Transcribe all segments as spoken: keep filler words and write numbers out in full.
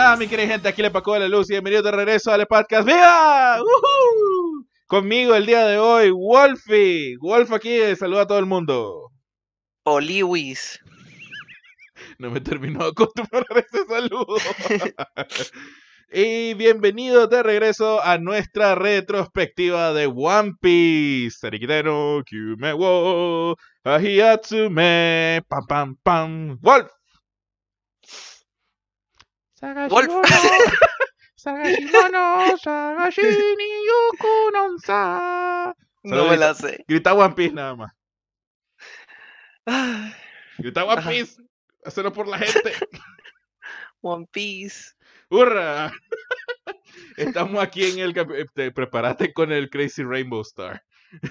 está, mi querida gente? Aquí le Paco de la Luz y bienvenido de regreso al podcast. ¡Viva! ¡Woohoo! Conmigo el día de hoy, Wolfie. Wolf aquí, saluda a todo el mundo. Oliwis. No me terminó de acostumbrar ese saludo. Y bienvenidos de regreso a nuestra retrospectiva de One Piece. Sarikiteno, Kyume wo, Ahiatsume, pam pam pam. Wolf. Wolf. Sagashimono, Sagashi ni Yuku nonsa. No me la sé. Grita One Piece nada más. Ah, Grita One Ajá. Piece. Hacerlo por la gente. One Piece. ¡Hurra! Estamos aquí en el... cap- Te preparaste con el Crazy Rainbow Star.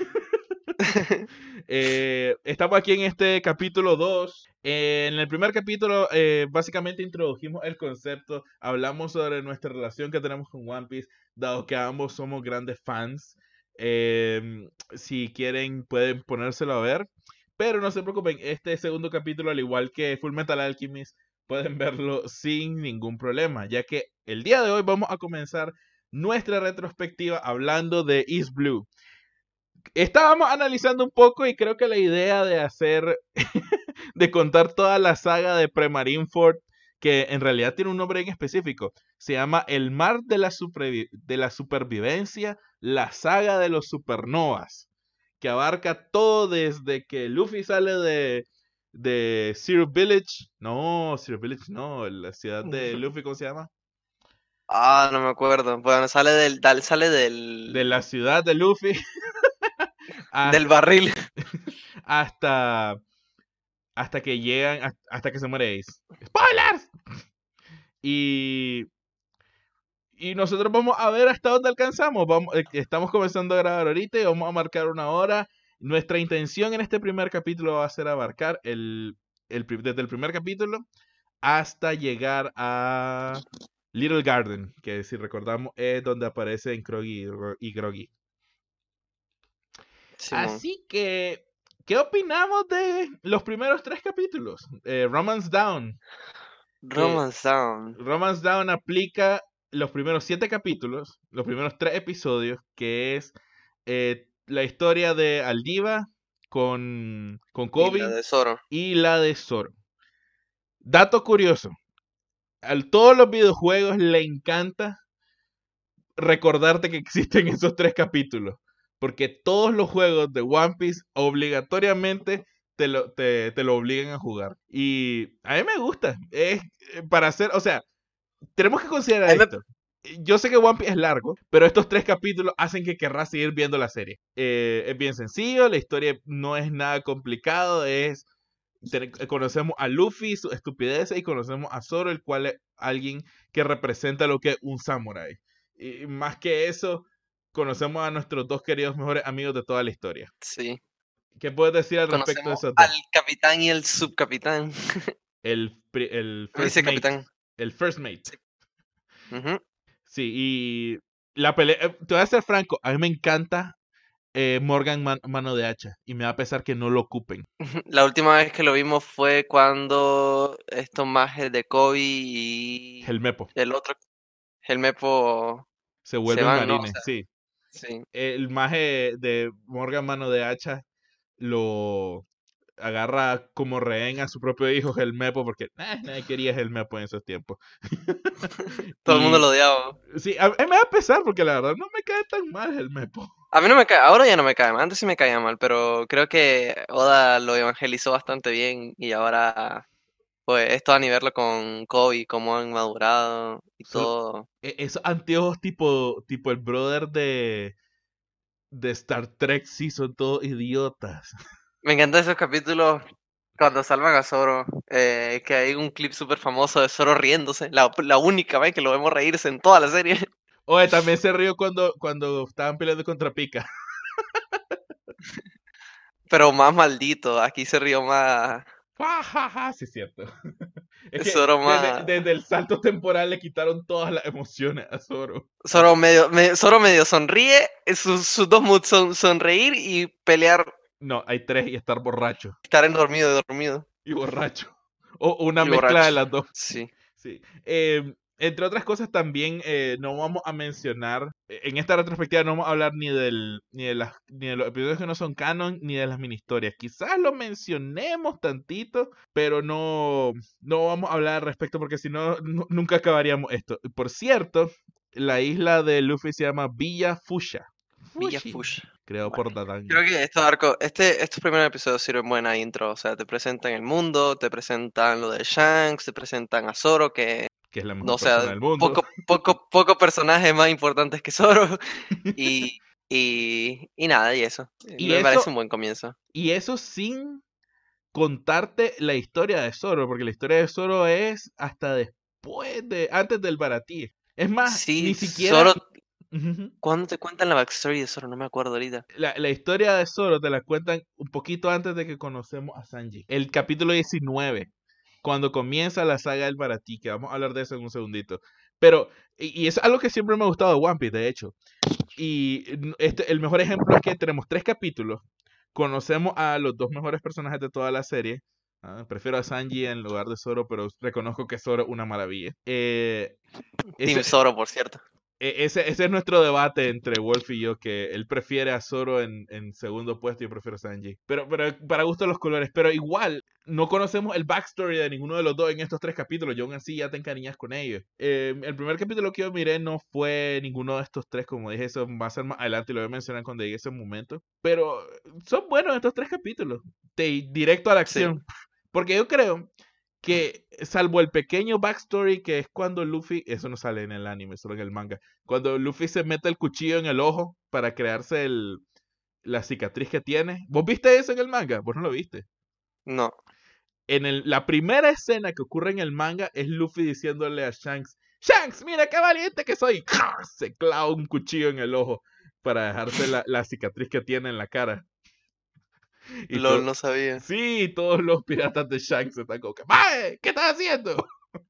Eh, estamos aquí en este capítulo dos. Eh, en el primer capítulo eh, básicamente introdujimos el concepto, hablamos sobre nuestra relación que tenemos con One Piece, dado que ambos somos grandes fans. Eh, si quieren pueden ponérselo a ver, pero no se preocupen, este segundo capítulo, al igual que Fullmetal Alchemist, pueden verlo sin ningún problema, ya que el día de hoy vamos a comenzar nuestra retrospectiva hablando de East Blue. Estábamos analizando un poco y creo que la idea de hacer, de contar toda la saga de Pre-Marineford, que en realidad tiene un nombre en específico, se llama El Mar de la, Supervi- de la Supervivencia, la saga de los supernovas, que abarca todo desde que Luffy sale de, de Zero Village, no, Zero Village no, la ciudad de Luffy, ¿cómo se llama? Ah, no me acuerdo. Bueno, sale del, dal- sale del, De la ciudad de Luffy del hasta, barril. hasta hasta que llegan, hasta, hasta que se muere Ace. ¡Spoilers! Y, y nosotros vamos a ver hasta dónde alcanzamos. Vamos, eh, estamos comenzando a grabar ahorita y vamos a marcar una hora. Nuestra intención en este primer capítulo va a ser abarcar el, el, pri- desde el primer capítulo hasta llegar a Little Garden, que si recordamos es donde aparecen Kroggy y Gro- y Groggy. Simón. Así que, ¿qué opinamos de los primeros tres capítulos? Eh, Romance Down. que Romance Down. Romance Down aplica los primeros siete capítulos, los primeros tres episodios, que es eh, la historia de Aldiva con, con Y Kobe la de Zoro. y la de Zoro. Dato curioso, a todos los videojuegos le encanta recordarte que existen esos tres capítulos, porque todos los juegos de One Piece obligatoriamente te lo, te, te lo obligan a jugar. Y a mí me gusta, es eh, para hacer, o sea, tenemos que considerar A mí me- esto. Yo sé que One Piece es largo, pero estos tres capítulos hacen que querrás seguir viendo la serie. Eh, es bien sencillo, la historia no es nada complicado, es te- conocemos a Luffy, su estupidez, y conocemos a Zoro, el cual es alguien que representa lo que es un samurái. Y más que eso, conocemos a nuestros dos queridos mejores amigos de toda la historia. Sí. ¿Qué puedes decir al respecto de Conocemos esos al dos? capitán y el subcapitán. El, pri- el first mate. Vicecapitán. El first mate. Sí. Ujú. Sí, y la pelea, eh, te voy a ser franco, a mí me encanta eh, Morgan Man- Mano de Hacha, y me va a pesar que no lo ocupen. La última vez que lo vimos fue cuando estos majes de Kobe y El Mepo el otro, el Mepo, se se vuelven van, ¿no? O marines, sea, sí. sí. El maje de Morgan Mano de Hacha lo agarra como rehén a su propio hijo, el Mepo, porque eh, nadie quería el Mepo en esos tiempos. Todo el mundo Y lo odiaba. sí, a mí me va a pesar porque la verdad no me cae tan mal el Mepo. A mí no me cae, ahora ya no me cae mal, antes sí me caía mal, pero creo que Oda lo evangelizó bastante bien y ahora, pues, esto a nivel con Kobe, cómo han madurado y Son, todo. e- esos anteojos tipo, tipo el brother de, de Star Trek, sí, son todos idiotas. Me encantan esos capítulos cuando salvan a Zoro, eh, que hay un clip súper famoso de Zoro riéndose, la, la única vez que lo vemos reírse en toda la serie. Oye, también se rió cuando, cuando estaban peleando contra Pika. Pero más maldito, aquí se rió más Ja, ja, ja, sí, es cierto. Es que Zoro desde, más... desde el salto temporal le quitaron todas las emociones a Zoro. Zoro medio, me- Zoro medio sonríe, sus, sus dos moods son sonreír y pelear, No, hay tres y estar borracho. estar en dormido y dormido Y borracho. O una y mezcla de borracho. las dos. Sí. Sí. Eh, entre otras cosas también eh, no vamos a mencionar, eh, en esta retrospectiva no vamos a hablar ni del ni de las ni de los episodios que no son canon ni de las mini historias. Quizás lo mencionemos tantito, pero no no vamos a hablar al respecto porque si no nu- nunca acabaríamos esto. Por cierto, la isla de Luffy se llama Villa Fushia. Villa Fushi, Fush. creado por Bueno, Dadango. creo que estos arcos, este, estos primeros episodios sirven buena intro. O sea, te presentan el mundo, te presentan lo de Shanks, te presentan a Zoro, que, Que es la mejor no persona sea, del mundo. poco, poco, poco personajes más importantes que Zoro. Y, y, y nada, y eso. Y Me parece eso un buen comienzo. y eso sin contarte la historia de Zoro, porque la historia de Zoro es hasta después de, antes del Baratie. Es más, ni Sí, siquiera Zoro, ujú, ¿cuándo te cuentan la backstory de Zoro? No me acuerdo ahorita. la, la historia de Zoro te la cuentan un poquito antes de que conocemos a Sanji. El capítulo diecinueve, cuando comienza la saga del Baratie, que vamos a hablar de eso en un segundito. Pero, y, y es algo que siempre me ha gustado de One Piece, de hecho. Y este, el mejor ejemplo es que tenemos tres capítulos. Conocemos a los dos mejores personajes de toda la serie. Ah, prefiero a Sanji en lugar de Zoro, pero reconozco que Zoro es una maravilla. Eh, Team ese, Zoro, por cierto. e- ese, ese es nuestro debate entre Wolf y yo, que él prefiere a Zoro en, en segundo puesto y yo prefiero a Sanji. Pero, pero para gusto los colores. Pero igual, no conocemos el backstory de ninguno de los dos en estos tres capítulos. Yo aún así ya te encariñas con ellos. Eh, el primer capítulo que yo miré no fue ninguno de estos tres, como dije, eso va a ser más adelante y lo voy a mencionar cuando llegue ese momento. Pero son buenos estos tres capítulos. De, directo a la Sí. acción. Porque yo creo que salvo el pequeño backstory que es cuando Luffy, eso no sale en el anime, solo en el manga, cuando Luffy se mete el cuchillo en el ojo para crearse el, la cicatriz que tiene. ¿Vos viste eso en el manga? Vos no lo viste. No. En el, la primera escena que ocurre en el manga es Luffy diciéndole a Shanks, Shanks, mira qué valiente que soy. Se clava un cuchillo en el ojo para dejarse la, la cicatriz que tiene en la cara. Y LOL, to no sabía. sí, todos los piratas de Shanks están como que, ¡Mae! ¿Qué estás haciendo?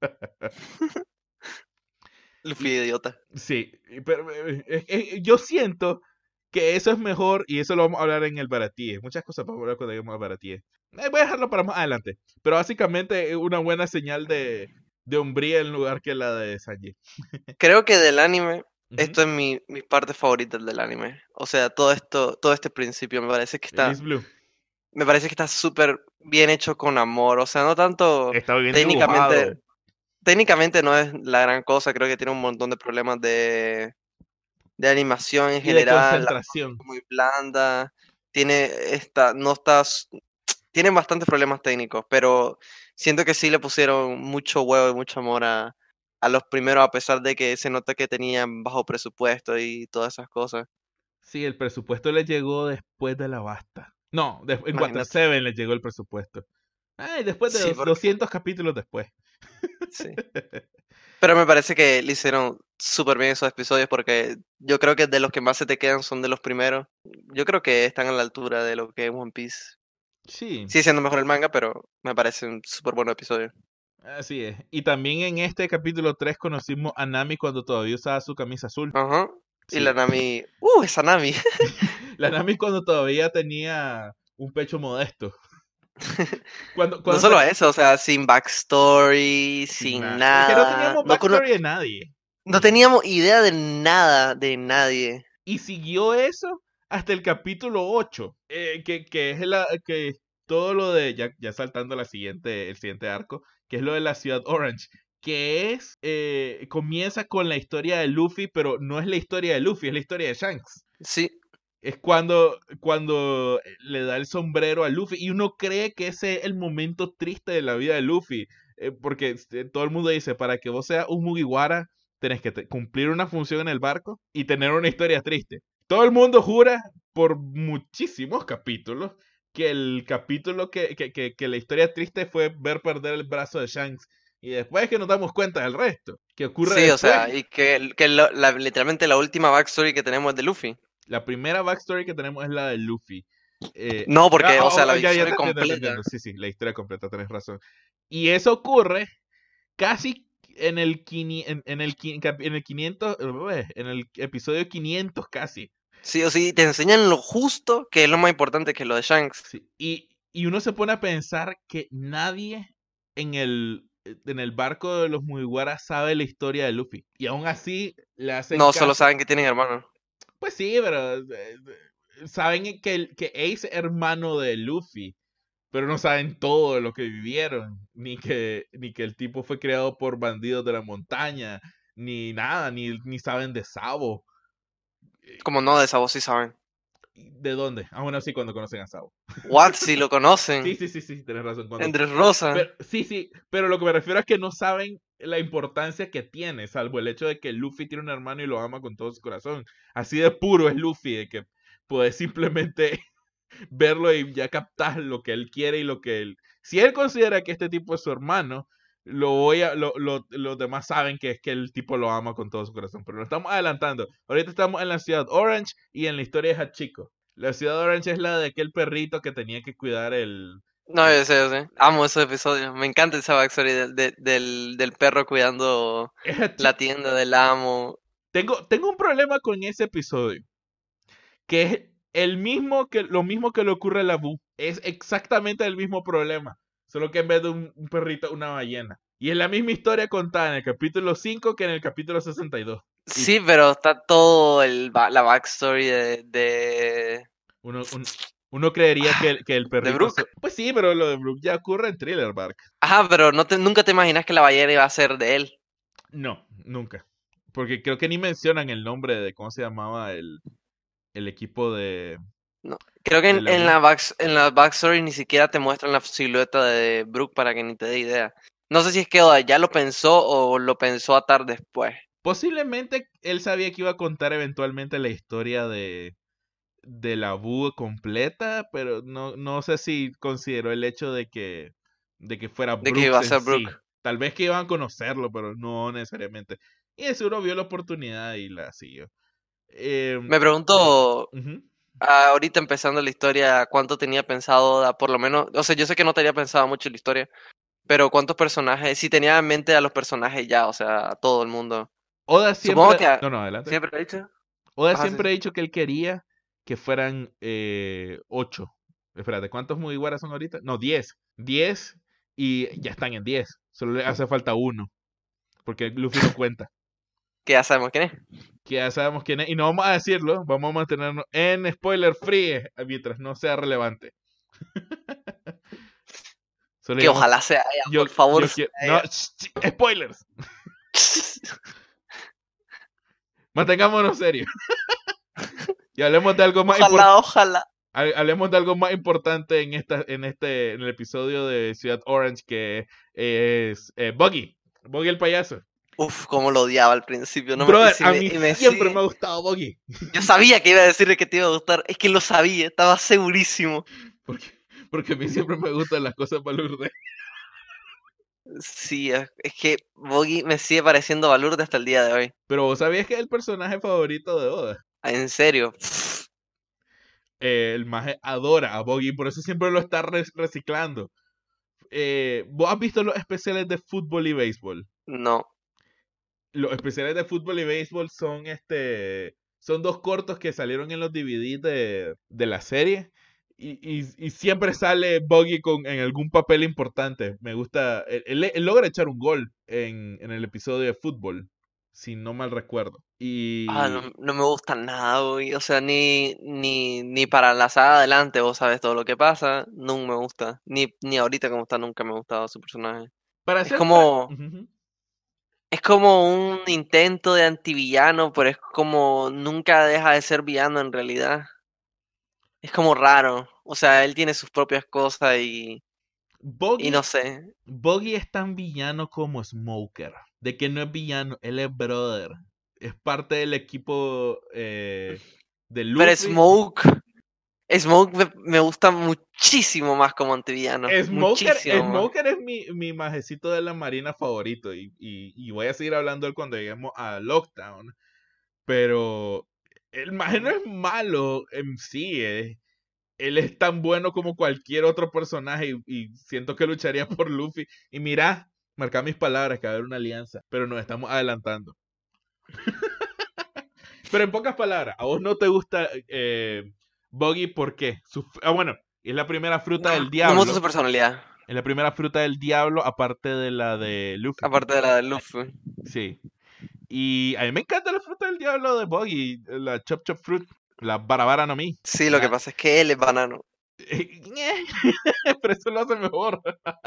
Luffy, Y, idiota. sí, pero eh, eh, eh, yo siento que eso es mejor y eso lo vamos a hablar en el Baratie. Muchas cosas vamos a hablar cuando lleguemos al Baratie. Eh, voy a dejarlo para más adelante. Pero básicamente es una buena señal de, de hombría en lugar que la de Sanji. Creo que del anime, Ujú. esto es mi, mi parte favorita del anime. O sea, todo esto, todo este principio me parece que El está, East Blue. me parece que está súper bien hecho con amor. O sea, no tanto Está bien técnicamente, dibujado. técnicamente no es la gran cosa. Creo que tiene un montón de problemas de, de animación en Y de general. La animación concentración. es muy blanda. Tiene esta, no está, s- tienen bastantes problemas técnicos, pero siento que sí le pusieron mucho huevo y mucho amor a, a los primeros, a pesar de que se nota que tenían bajo presupuesto y todas esas cosas. Sí, el presupuesto le llegó después de la basta. No, de- en Water Imagínate. seven le llegó el presupuesto. Ay, después de Sí, dos- porque doscientos capítulos después. sí. Pero me parece que le hicieron súper bien esos episodios porque yo creo que de los que más se te quedan son de los primeros. Yo creo que están a la altura de lo que es One Piece. Sí, Sigue siendo mejor el manga, pero me parece un súper buen episodio. así es. Y también en este capítulo tres conocimos a Nami cuando todavía usaba su camisa azul. Ajá. Y la Sí. Nami. ¡Uh! Esa Nami. La Nami cuando todavía tenía un pecho modesto. Cuando, No cuando solo sa- eso, o sea, sin backstory, Sin sin nada. Es que no nada. teníamos No, cono- backstory de nadie. no teníamos idea de nada, de nadie. Y siguió eso hasta el capítulo ocho. eh, que, que es la, que todo lo de, ya, ya saltando la siguiente, el siguiente arco, que es lo de la ciudad Orange. Que es, eh, comienza con la historia de Luffy, pero no es la historia de Luffy, es la historia de Shanks. Sí, Es cuando, cuando le da el sombrero a Luffy y uno cree que ese es el momento triste de la vida de Luffy. eh, porque este, todo el mundo dice, para que vos seas un Mugiwara, tenés que te- cumplir una función en el barco y tener una historia triste. Todo el mundo jura por muchísimos capítulos que el capítulo que, que, que, que la historia triste fue ver perder el brazo de Shanks. Y después es que nos damos cuenta del resto, que ocurre sí, o después. sea, y que, que lo- la- literalmente la última backstory que tenemos es de Luffy. La primera backstory que tenemos es la de Luffy. Eh, No, ah, porque, o oh, sea, oh, la ya, ya backstory te entiendo, te completa. entiendo. Sí, sí, la historia completa, tenés razón. Y eso ocurre casi en el, quini- en, en el, qui- cap- en el quinientos, eh, en el episodio quinientos casi. Sí o sí, te enseñan lo justo, que es lo más importante que lo de Shanks. Sí. Y, y uno se pone a pensar que nadie en el, en el barco de los Mugiwara sabe la historia de Luffy. Y aún así le hacen No, caso. solo saben que tienen hermanos. Pues sí, pero eh, saben que, el- que Ace es hermano de Luffy, pero no saben todo lo que vivieron, ni que, ni que el tipo fue creado por bandidos de la montaña, ni nada, ni, ni saben de Sabo. Como no, de esa voz sí saben. ¿De dónde? Ah, bueno, sí, cuando conocen a Sabo. What, si lo Sí, conocen. sí, sí, sí, tienes razón. Cuando... Entre Rosa. Pero, sí, sí, pero lo que me refiero es que no saben la importancia que tiene, salvo el hecho de que Luffy tiene un hermano y lo ama con todo su corazón. Así de puro es Luffy, de que puedes simplemente verlo y ya captar lo que él quiere y lo que él... Si él considera que este tipo es su hermano, lo voy a, lo, lo, los demás saben que es que el tipo lo ama con todo su corazón, pero lo estamos adelantando. Ahorita estamos en la ciudad Orange y en la historia de Hachiko. La ciudad Orange es la de aquel perrito que tenía que cuidar el... No, el... yo sé, yo sé. Amo esos episodios. Me encanta esa backstory de- de- del, del perro cuidando Es Hachi- la tienda del amo. tengo, tengo un problema con ese episodio, que es el mismo que, lo mismo que le ocurre a la Boo. Es exactamente el mismo problema, solo que en vez de un, un perrito, una ballena. Y es la misma historia contada en el capítulo cinco que en el capítulo sesenta y dos. Y Sí, pero está todo el, ba- la backstory de, de, uno, un- uno creería que, el- que el de perrito... Brook. so- Pues sí, pero lo de Brook ya ocurre en Thriller Bark. Ajá, pero no te, nunca te imaginas que la ballena iba a ser de él. No, nunca. Porque creo que ni mencionan el nombre de cómo se llamaba el, el equipo de, No. Creo que de en, la en Boo. la back, en la backstory ni siquiera te muestran la silueta de Brook para que ni te dé idea. No sé si es que Oda ya lo pensó o lo pensó atar después. Posiblemente él sabía que iba a contar eventualmente la historia de, de la Boo completa, pero no, no sé si consideró el hecho de que, de que fuera De que iba Brooks a en ser sí. Brook. Tal vez que iban a conocerlo, pero no necesariamente. Y de seguro vio la oportunidad y la siguió. Eh, Me pregunto, ujú. ah, ahorita empezando la historia, ¿cuánto tenía pensado Oda? Por lo menos, o sea, yo sé que no tenía pensado mucho en la historia, pero ¿cuántos personajes? Si tenía en mente a los personajes ya, o sea, a todo el mundo. Oda Supongo siempre... que a- No, no, adelante. siempre lo he dicho. Oda Ajá, sí, siempre sí. ha dicho que él quería que fueran eh, ocho. Espérate, ¿cuántos Mugiwara son ahorita? No, diez. Diez y ya están en diez. Solo le hace falta uno. Porque Luffy no cuenta. Que ya sabemos quién es. Que ya sabemos quién es. Y no vamos a decirlo. Vamos a mantenernos en spoiler free eh, mientras no sea relevante. Solo Que digamos, ojalá sea ella, yo, por favor, yo sea quiero... No, ella. sh- sh- spoilers. Mantengámonos serios. Y hablemos de algo más importante. Ojalá, ojalá. Hablemos de algo más importante en esta, en este, en el episodio de Ciudad Orange, que es eh, Buggy, Buggy el payaso. Uf, cómo lo odiaba al principio, no me, y Brother, si a me, mí y me siempre sigue. me ha gustado Buggy. Yo sabía que iba a decirle que te iba a gustar, es que lo sabía, estaba segurísimo. Porque, porque a mí siempre me gustan las cosas balurdes. Sí, es es que Boggy me sigue pareciendo Balurde hasta el día de hoy. Pero vos sabías que es el personaje favorito de Oda. En serio. Eh, el maje adora a Buggy, por eso siempre lo está re- reciclando. Eh, ¿Vos has visto los especiales de fútbol y béisbol? No. Los especiales de fútbol y béisbol son este son dos cortos que salieron en los D V D de, de la serie y, y, y siempre sale Buggy con, en algún papel importante. Me gusta, él, él- él logra echar un gol en, en el episodio de fútbol, si no mal recuerdo. Ah, Y no, no me gusta nada, Boggy. O sea, ni, ni, ni para la saga adelante, vos sabes todo lo que pasa. No me gusta. Ni, ni ahorita como está, nunca me ha gustado su personaje. para Es hacer fra- como. Ujú. Es como un intento de antivillano, pero es como nunca deja de ser villano en realidad. Es como raro. O sea, él tiene sus propias cosas y, y no Buggy, sé. Buggy es tan villano como Smoker. De que no es villano, él es brother. Es parte del equipo eh, de Pero Luffy. Smoke, Smoke me, me gusta muchísimo más como antivillano. Smoker, Muchísimo más. Smoker es mi, mi majecito de la marina favorito y, y, y voy a seguir hablando de él cuando lleguemos a Lockdown. Pero el maje no es malo en sí. eh. Él es tan bueno como cualquier otro personaje y, y siento que lucharía por Luffy. Y mira, marca mis palabras que va a haber una alianza, pero nos estamos adelantando. Pero en pocas palabras, ¿a vos no te gusta eh, Buggy por qué? Su, ah, bueno, es la primera fruta No, del no me gusta diablo. su personalidad. Es la primera fruta del diablo, aparte de la de Luffy. Aparte de la de Luffy. Sí. Y a mí me encanta la fruta del diablo de Buggy, la Chop Chop Fruit, la Barabara no Mi. Sí, lo que La... pasa es que él es banano. Pero eso lo hace mejor.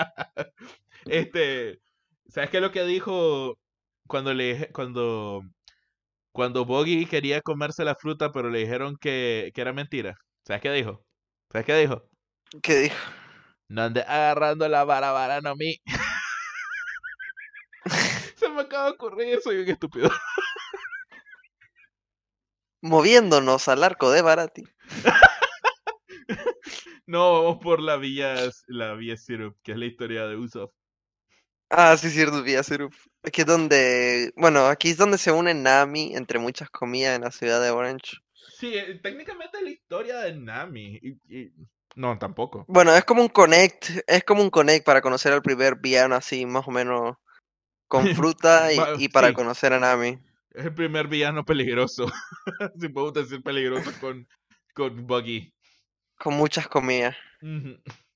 Este, ¿sabes qué es lo que dijo cuando le cuando cuando Buggy quería comerse la fruta, pero le dijeron que, que era mentira? ¿Sabes qué dijo? ¿Sabes qué dijo? ¿Qué dijo? No andes agarrando la Barabara no Mi. Se me acaba de ocurrir, soy un estúpido. Moviéndonos al arco de Barati. No, vamos por la vía, la vía Syrup, que es la historia de Usopp. Ah, sí, cierto, Villa Syrup. Aquí es donde, bueno, aquí es donde se une Nami, entre muchas comillas, en la ciudad de Orange. Sí, eh, técnicamente es la historia de Nami. y- y- No, tampoco. Bueno, es como un connect, es como un connect para conocer al primer villano así, más o menos, con fruta y, Va- y para Sí, conocer a Nami, es el primer villano peligroso. Si podemos decir peligroso con, con Buggy. con muchas comidas. Ujú.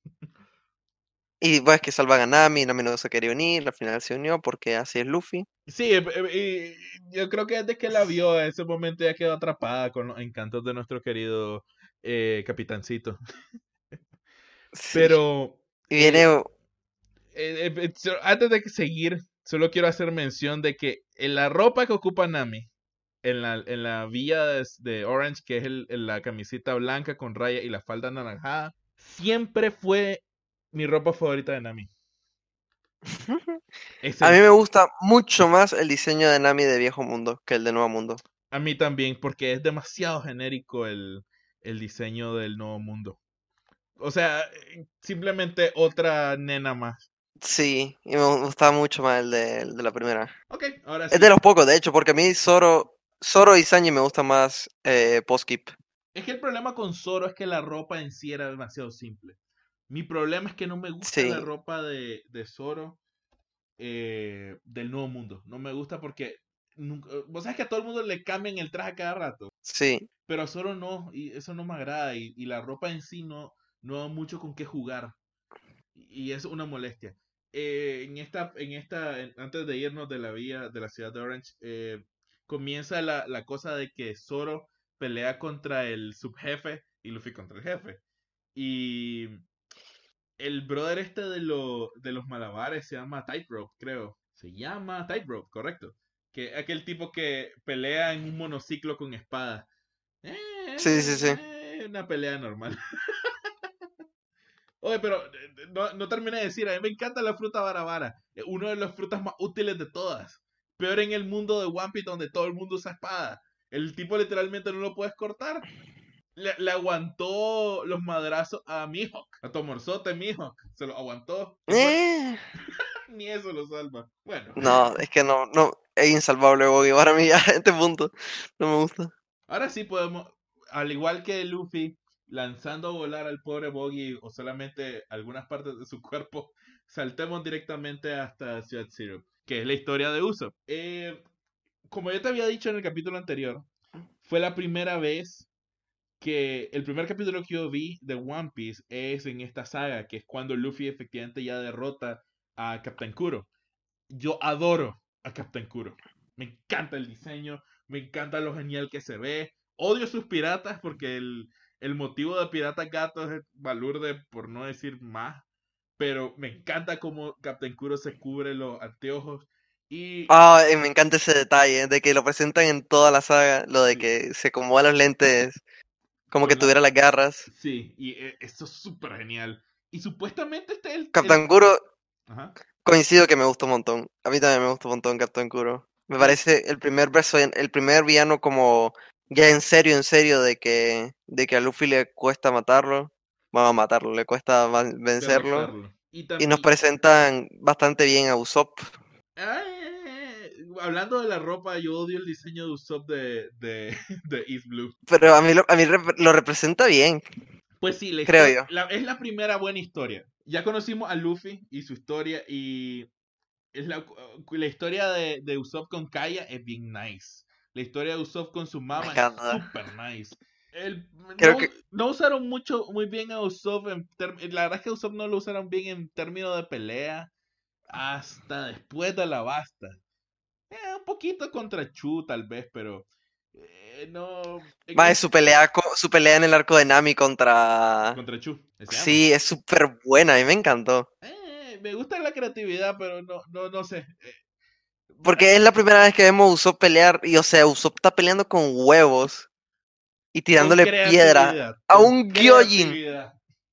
Y pues que salvan a Nami, Nami no se quería unir, al final se unió porque así es Luffy. Sí, eh, eh, y yo creo que desde que la vio, en ese momento ya quedó atrapada con los encantos de nuestro querido eh, capitancito. Sí. Pero Y eh, viene, eh, eh, so- antes de que seguir, solo quiero hacer mención de que en la ropa que ocupa Nami, en la, en la villa de, de Orange, que es el, el- la camiseta blanca con raya y la falda anaranjada, siempre fue mi ropa favorita de Nami. Es a mí en- me gusta mucho más el diseño de Nami de Viejo Mundo que el de Nuevo Mundo. a mí también, porque es demasiado genérico el, el diseño del nuevo mundo. O sea, eh, simplemente otra nena más. Sí, y me gusta mucho más el de, el de la primera. Ok, ahora Es de sí. los pocos, de hecho, porque a mí Zoro, Zoro y Sanji me gusta más eh, Post-Keep. Es que el problema con Zoro es que la ropa en sí era demasiado simple. Mi problema es que no me gusta la Sí, ropa de, de Zoro eh, del nuevo mundo. No me gusta porque nunca, vos sabes que a todo el mundo le cambian el traje cada rato, sí. pero a Zoro no, y eso no me agrada, y, y la ropa en sí no, no da mucho con qué jugar, y, y es una molestia. Eh, en esta, en esta, en- antes de irnos de la vía de la ciudad de Orange, eh, comienza la, la cosa de que Zoro pelea contra el subjefe y Luffy contra el jefe. Y el brother este de, lo, de los malabares se llama Tightrope, creo. Se llama Tightrope, correcto. Que aquel tipo que pelea en un monociclo con espada. Sí, sí, sí. Eh, una pelea normal. Oye, pero eh, no, no terminé de decir, a mí me encanta la fruta barabara. Es una de las frutas más útiles de todas. Peor en el mundo de One Piece donde todo el mundo usa espada. El tipo literalmente no lo puedes cortar. Le, le aguantó los madrazos a Mihawk, a Tomorzote Mihawk. Se lo aguantó. Y por... Eh, Ni eso lo salva. Bueno, No, es que no, no, es insalvable Boggy para mí ya a este punto. No me gusta. ahora sí podemos, al igual que Luffy, lanzando a volar al pobre Boggy o solamente algunas partes de su cuerpo, saltemos directamente hasta Ciudad Zero, que es la historia de Usopp. Eh, como yo te había dicho en el capítulo anterior, fue la primera vez que el primer capítulo que yo vi de One Piece es en esta saga, que es cuando Luffy efectivamente ya derrota a Captain Kuro. Yo adoro a Captain Kuro. Me encanta el diseño, me encanta lo genial que se ve. Odio sus piratas porque el, el motivo de Piratas Gatos es balurde, por no decir más. Pero me encanta cómo Captain Kuro se cubre los anteojos. Y Ah, y me encanta ese detalle de que lo presentan en toda la saga, lo de sí, que se acomoda los lentes como que con la, tuviera las garras. sí, y e- eso es súper genial. Y supuestamente este es el, el- Captain Kuro, ajá, coincido que me gusta un montón. A mí también me gusta un montón Captain Kuro. Me el, parece el primer verso, el primer villano como ya en serio, en serio, de que, de que a Luffy le cuesta matarlo. Bueno, matarlo, le cuesta va- vencerlo. derrotarlo. Y Y nos también, presentan bastante bien a Usopp. Ay, hablando de la ropa, yo odio el diseño de Usopp de, de, de East Blue. Pero a mí, lo, a mí rep- lo representa bien, Pues sí, la creo historia yo. la, es la primera buena historia. Ya conocimos a Luffy y su historia y es la, la historia de, de Usopp con Kaya es bien nice. La historia de Usopp con su Me mamá es encanta. super nice. El, Creo no, que no usaron mucho, muy bien a Usopp. En term- la verdad es que Usopp no lo usaron bien en términos de pelea hasta después de la basta. Eh, un poquito contra Chu, tal vez, pero eh, no. En más es- su pelea, co- su pelea en el arco de Nami contra... contra Chu, se llama. Sí, es súper buena, a mí me encantó. Eh, me gusta la creatividad, pero no, no, no sé. Eh, bueno, Porque es la primera vez que vemos a Usopp pelear, y o sea, Usopp está peleando con huevos y con tirándole piedra creatividad, a con un Gyojin. creatividad.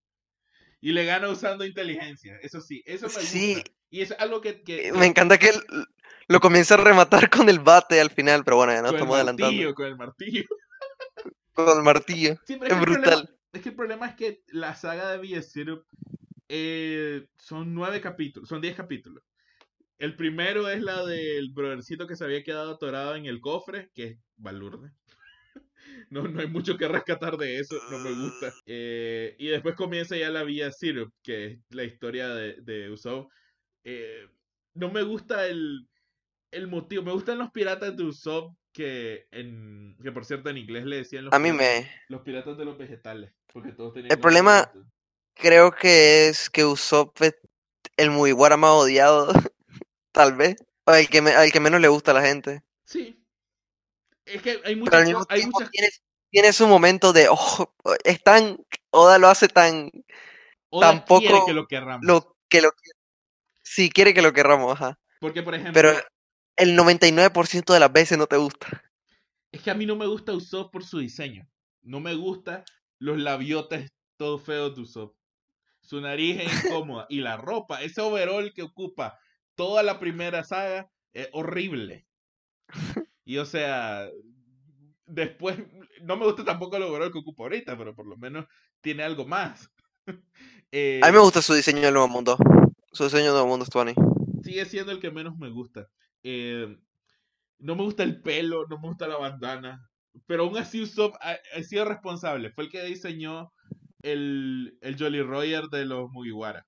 Y le gana usando inteligencia. Eso sí, eso me Sí, gusta. Y es algo que, que, eh, me que encanta que él lo comienza a rematar con el bate al final, pero bueno, ya no con el estamos adelantando. martillo, con el martillo. Con el martillo. Sí, pero es Es que el problema, brutal. es que el problema es que la saga de V S Zero eh, son nueve capítulos, son diez capítulos. El primero es la del brothercito que se había quedado atorado en el cofre, que es Balurde. No, no hay mucho que rescatar de eso, no me gusta. Eh, y después comienza ya la Vía Syrup, que es la historia de, de Usopp. Eh, no me gusta el, el motivo, me gustan los piratas de Usopp, que, en, que por cierto en inglés le decían los A mí piratas, me... los piratas de los vegetales, porque todos tenían El nombres problema bonitos. creo que es que Usopp es el Mugiwara más odiado, tal vez. O el que, me- al que menos le gusta a la gente. Sí, es que hay Pero muchas al cosas, mismo hay tiempo muchas, tiene, tiene su momento de... Oh, es tan... Oda lo hace tan... Oda Tan quiere que poco lo querramos. lo que lo... Sí, quiere que lo querramos, ajá. Porque, por Pero ejemplo, el noventa y nueve por ciento de las veces no te gusta. es que a mí no me gusta Usopp por su diseño. No me gusta los labiotes todos feos de Usopp. Su nariz es incómoda. Y la ropa, ese overall que ocupa toda la primera saga, es horrible. Y o sea, después, no me gusta tampoco el overall que ocupa ahorita, pero por lo menos tiene algo más. A mí me Eh, gusta su diseño del Nuevo Mundo. Su diseño del Nuevo Mundo es Tony. sigue siendo el que menos me gusta. Eh, no me gusta el pelo, no me gusta la bandana. Pero aún así Usopp ha, ha sido responsable. Fue el que diseñó el, el Jolly Roger de los Mugiwara.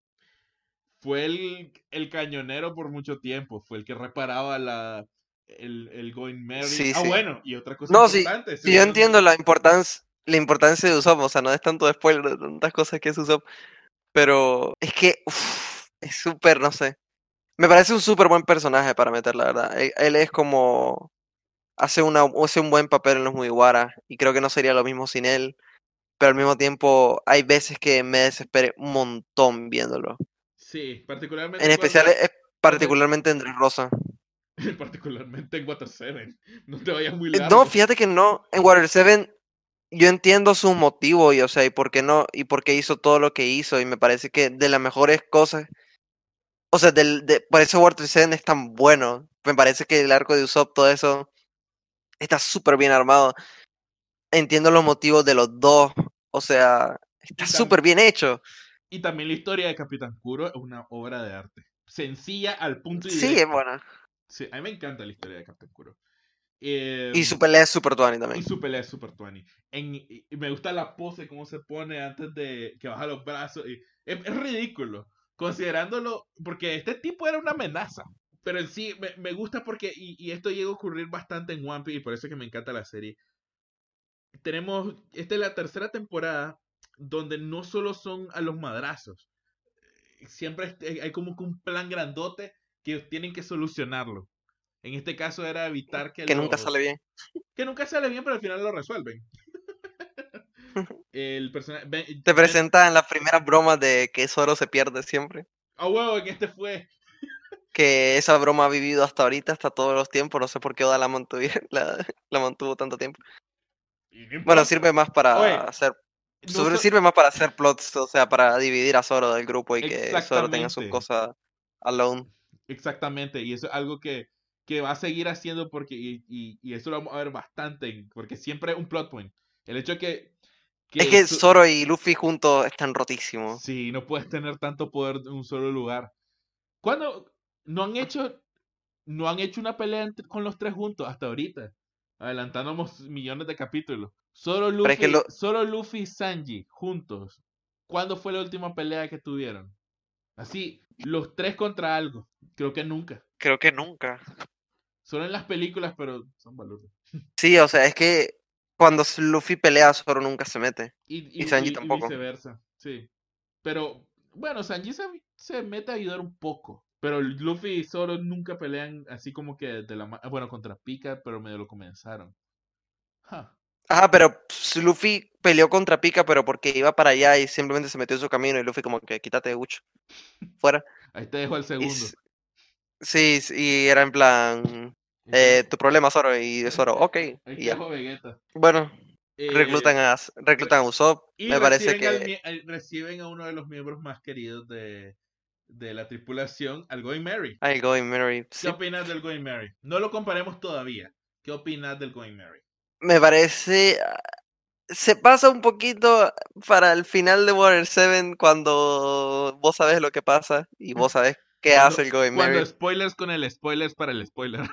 Fue el, el cañonero por mucho tiempo. Fue el que reparaba la, el, el Going Merry. Sí, Ah, sí. bueno, y otra cosa No, sí. importante. Se Sí, yo unieron entiendo la importancia, la importancia de Usopp. O sea, no es tanto de spoiler de tantas cosas que es Usopp. Pero es que uf, es súper, no sé. Me parece un súper buen personaje para meter, la verdad. Él, él es como... Hace, una, hace un buen papel en los Mugiwara. Y creo que no sería lo mismo sin él. Pero al mismo tiempo hay veces que me desesperé un montón viéndolo. Sí, En particularmente especial, cuando, es cuando particularmente en Rosa. particularmente en Water seven. No te vayas muy Eh, No, largo. fíjate que no. En Water Seven yo entiendo su motivo y, o sea, y por qué no, y por qué hizo todo lo que hizo. Y me parece que de las mejores cosas, o sea, del, de, por eso Water Seven es tan bueno. Me parece que el arco de Usopp, todo eso, está súper bien armado. Entiendo los motivos de los dos. O sea, está Y, tam- súper bien hecho. y también la historia de Capitán Kuro es una obra de arte. Sencilla al punto y Sí, es directo. buena. Sí, a mí me encanta la historia de Capitán Kuro. Eh, Y su pelea es súper tuani y también. su pelea es super tuani. En, y me gusta la pose, cómo se pone antes de que baja los brazos. Y es, es ridículo, considerándolo, porque este tipo era una amenaza. Pero en sí, me, me gusta porque, y, y esto llega a ocurrir bastante en One Piece, y por eso es que me encanta la serie. Tenemos, esta es la tercera temporada, donde no solo son a los madrazos, siempre hay como que un plan grandote que tienen que solucionarlo. En este caso era evitar que Que nunca sale los... bien. Que nunca sale bien, pero al final lo resuelven. El personaje... Ben, Te Ben- presentan las primeras bromas de que Zoro se pierde siempre. a huevo, en este fue... Que esa broma ha vivido hasta ahorita, hasta todos los tiempos. No sé por qué Oda la mantuvo, la, la mantuvo tanto tiempo. Y no Bueno, importa. sirve más para Oye, hacer. no sobre- so- Sirve más para hacer plots, o sea, para dividir a Zoro del grupo y que Zoro tenga sus exactamente. cosas alone. Exactamente. Y eso es algo que, que va a seguir haciendo porque... Y, y, y eso lo vamos a ver bastante. Porque siempre es un plot point. El hecho que... Es que que su- Zoro y Luffy juntos están rotísimos. sí, no puedes tener tanto poder en un solo lugar. ¿Cuándo no han hecho, no han hecho una pelea entre- con los tres juntos hasta ahorita? Adelantándonos millones de capítulos. Solo Pero es que Luffy, lo, solo Luffy y Sanji juntos. ¿Cuándo fue la última pelea que tuvieron? Así, los tres contra algo. Creo que nunca. creo que nunca. Solo en las películas, pero son valores. Sí, o sea, es que. Cuando Luffy pelea, Zoro nunca se mete. Y, Y y, Sanji y- y tampoco. viceversa, sí. Pero, bueno, Sanji se, se mete a ayudar un poco. Pero Luffy y Zoro nunca pelean así como que de la ma- bueno, contra Pika, pero medio lo comenzaron. Ja. Ajá, pero pues, Luffy peleó contra Pika, pero porque iba para allá y simplemente se metió en su camino. Y Luffy, como que quítate, Ucho, fuera. Ahí te dejo al Y segundo. s- sí, sí, y era en plan, Ahí te eh, dejo, tu problema, Zoro. Y Zoro, ok, ahí y te ya. dejo Vegeta. Bueno, reclutan Eh, a, re- reclutan a Usopp. y Me parece reciben, al, que mie- al- reciben a uno de los miembros más queridos de, de la tripulación, al Going Merry. I'm going Mary, ¿Qué sí. opinas del Going Merry? No lo comparemos todavía. ¿Qué opinas del Going Merry? Me parece, ah, se pasa un poquito para el final de Water seven cuando vos sabés lo que pasa y vos sabés qué hace Cuando, el Going cuando Mary. spoilers con el spoilers para el spoiler.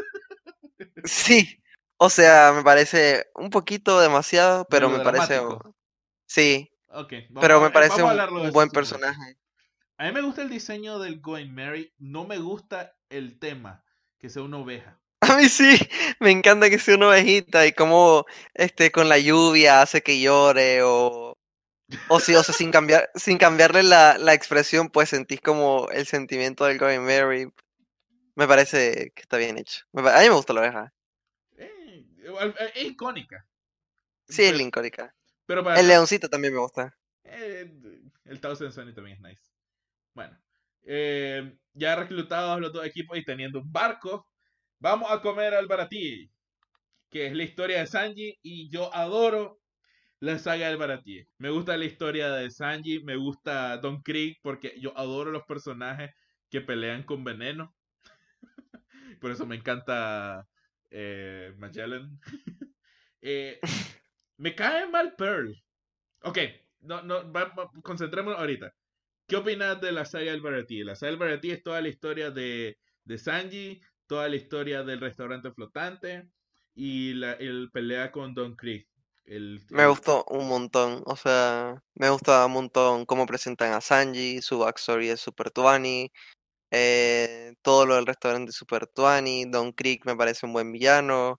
Sí, o sea, me parece un poquito demasiado, pero me parece, oh, Melodramático. sí, Ok, vamos pero a, me eh, parece vamos a un, hablarlo de un eso en buen su momento. personaje. A mí me gusta el diseño del Going Merry. No me gusta el tema, que sea una oveja. A mí sí, me encanta que sea una ovejita y cómo este, con la lluvia hace que llore o, o sí, o sea, sin cambiar, sin cambiarle la, la expresión, pues sentís como el sentimiento del Going Mary. Me parece que está bien hecho. Me pa- a mí me gusta la oveja. Eh, igual, eh, es icónica. Sí, es Pero, lincórica. pero para El ser. leoncito también me gusta. eh, el Thousand Sunny también es nice. Bueno, eh, ya reclutados los dos equipos y teniendo un barco, vamos a comer al Baratí, que es la historia de Sanji. Y yo adoro la saga del Baratie. Me gusta la historia de Sanji, me gusta Don Krieg porque yo adoro los personajes que pelean con veneno. Por eso me encanta eh, Magellan. eh, me cae mal Pearl. Ok, no, no, va, va, concentrémonos ahorita. ¿Qué opinas de la saga del Baratie? La saga del Baratie es toda la historia de, de Sanji, toda la historia del restaurante flotante y la el pelea con Don Krieg. El, Me el, gustó un montón. O sea, me gusta un montón cómo presentan a Sanji, su backstory es Super Tuani, eh, todo lo del restaurante es Super Tuani, Don Krieg me parece un buen villano.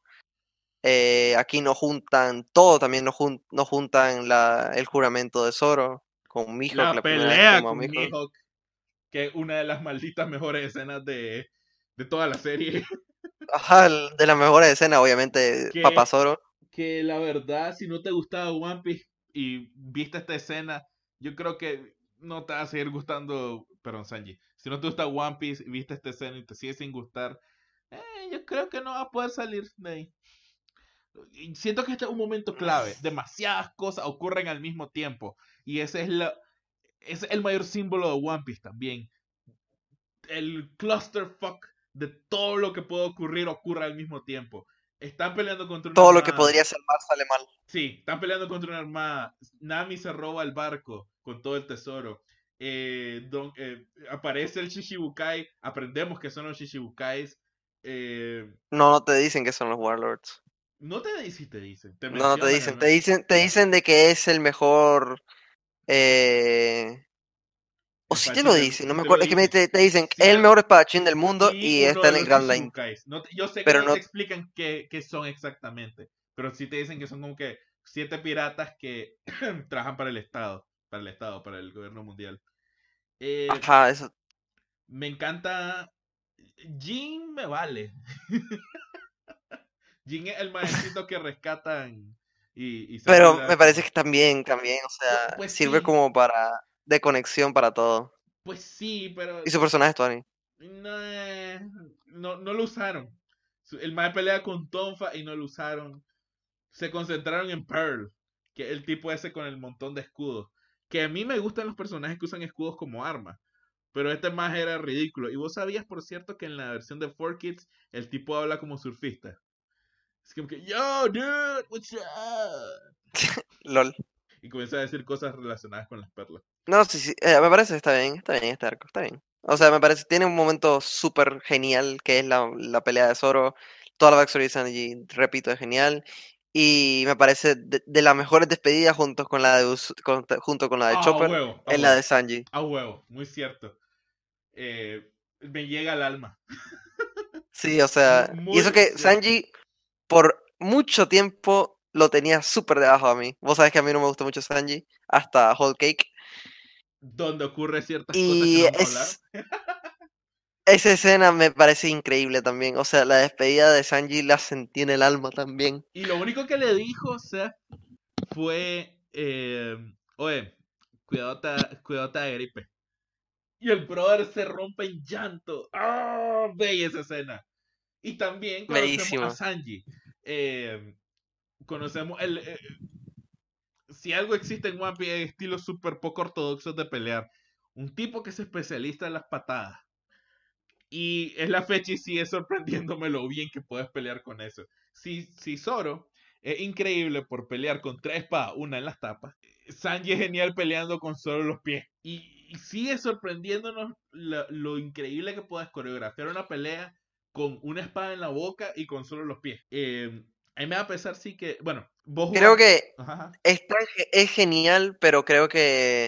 Eh, aquí nos juntan todo, también nos, jun- nos juntan la, el juramento de Zoro con Mihawk, la la primera vez que pelea vemos a con Mihawk. Mihawk, que es una de las malditas mejores escenas de, de toda la serie. Ajá, el- de las mejores escenas, obviamente, Papá Que, Zoro. que la verdad, si no te gustaba One Piece y viste esta escena, yo creo que no te va a seguir gustando, perdón, Sanji. Si no te gusta One Piece y viste esta escena y te sigue sin gustar, eh, yo creo que no va a poder salir de ahí. Y siento que este es un momento clave. Demasiadas cosas ocurren al mismo tiempo. Y ese es, la, ese es el mayor símbolo de One Piece también. El clusterfuck de todo lo que puede ocurrir ocurre al mismo tiempo. Están peleando contra una Todo lo que armada. podría ser mal sale mal. Sí, están peleando contra una armada. Nami se roba el barco con todo el tesoro. Eh, don, eh, aparece el Shishibukai. Aprendemos que son los Shishibukais. Eh, No, no te dicen que son los Warlords. no te dicen, te dicen. Te No, no te mencionan al dicen. Te menos. dicen, te dicen de que es el mejor. Eh... O sí te lo Espadachín del, dicen, no me te lo acuerdo. Es que me- dicen. te, te dicen que Sí, es el al, mejor espadachín del mundo y y uno está de en el los Grand Line. Chichibukais. No te- yo sé que Pero no te no. explican qué, qué son exactamente, pero sí te dicen que son como que siete piratas que trabajan para el Estado, para el Estado, para el gobierno mundial. Eh, Ajá, eso. me encanta. Jin me vale. Jin es el maecito que rescatan y, y se Pero vuelve a me parece que desarmar. también, también. O Pues, sea, pues sirve sí, como para. De conexión para todo. pues sí, pero Y su personaje es Tony. no, eh, no, no lo usaron. El mae pelea con Tonfa y no lo usaron. Se concentraron en Pearl, que es el tipo ese con el montón de escudos. Que a mí me gustan los personajes que usan escudos como arma. Pero este más era ridículo. Y vos sabías, por cierto, que en la versión de cuatro Kids el tipo habla como surfista. Es como que, yo, dude, what's up? LOL. Y comienza a decir cosas relacionadas con las perlas. No, sí, sí. eh, me parece que está bien, está bien este arco, está bien. O sea, me parece, tiene un momento súper genial que es la, la pelea de Zoro. Toda la backstory de Sanji, repito, es genial. Y me parece de, de las mejores despedidas junto con la de Us- con- junto con la de Ah, a Chopper, huevo, a es la de huevo. Sanji. A huevo, muy cierto. Eh, me llega al alma. Sí, o Mu- sea, y eso Muy que cierto. Sanji por mucho tiempo lo tenía súper debajo a mí. Vos sabés que a mí no me gusta mucho Sanji, hasta Whole Cake. Donde ocurre ciertas cosas que Y no vamos a hablar. es, esa escena me parece increíble también. O sea, la despedida de Sanji la sentí en el alma también. Y lo único que le dijo, Seth, fue, eh, oye, cuidado te, cuidado te de gripe. Y el brother se rompe en llanto. ¡Ah! Bella esa escena. Y también conocemos a Bellísima. Sanji. Eh, conocemos el... eh, si algo existe en One Piece es estilos súper poco ortodoxos de pelear. Un tipo que es especialista en las patadas. Y es la fecha y sigue sorprendiéndome lo bien que puedes pelear con eso. Si, si Zoro es increíble por pelear con tres espadas, una en las tapas, Sanji es genial peleando con solo los pies. Y, y sigue sorprendiéndonos lo, lo increíble que puedes coreografiar una pelea con una espada en la boca y con solo los pies. Eh, a mí me va a pesar sí que, bueno, vos Creo jugás... que Ajá. es, tan ge- es genial, pero creo que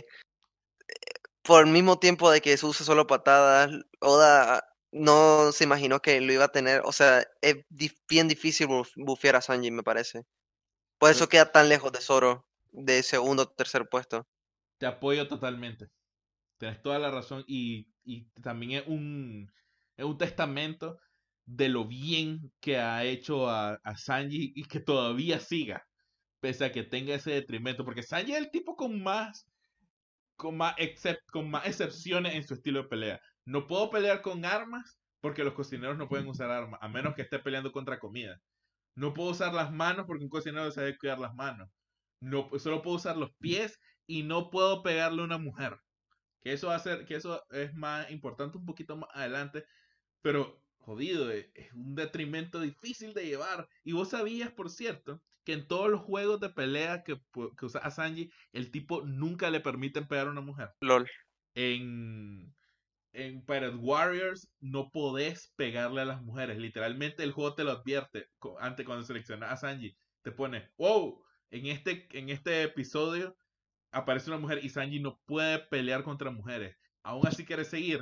por el mismo tiempo de que se usa solo patadas, Oda no se imaginó que lo iba a tener. O sea, es dif- bien difícil buf- bufear a Sanji, me parece. Por eso queda tan lejos de Zoro, de segundo o tercer puesto. Te apoyo totalmente. Tienes toda la razón y, y también es un, es un testamento de lo bien que ha hecho a, a Sanji y que todavía siga, pese a que tenga ese detrimento, porque Sanji es el tipo con más, con más, excep- con más excepciones en su estilo de pelea. No puedo pelear con armas porque los cocineros no pueden usar armas, a menos que esté peleando contra comida. No puedo usar las manos porque un cocinero sabe cuidar las manos. No, solo puedo usar los pies y no puedo pegarle a una mujer. Que eso va a ser, que eso es más importante un poquito más adelante, pero jodido, es, es un detrimento difícil de llevar. Y vos sabías, por cierto, que en todos los juegos de pelea que, que usa a Sanji, el tipo nunca le permiten pegar a una mujer. LOL. En, en Pirate Warriors no podés pegarle a las mujeres. Literalmente el juego te lo advierte antes cuando seleccionas a Sanji. Te pone, wow, en este, en este episodio aparece una mujer y Sanji no puede pelear contra mujeres. Aún así quiere seguir.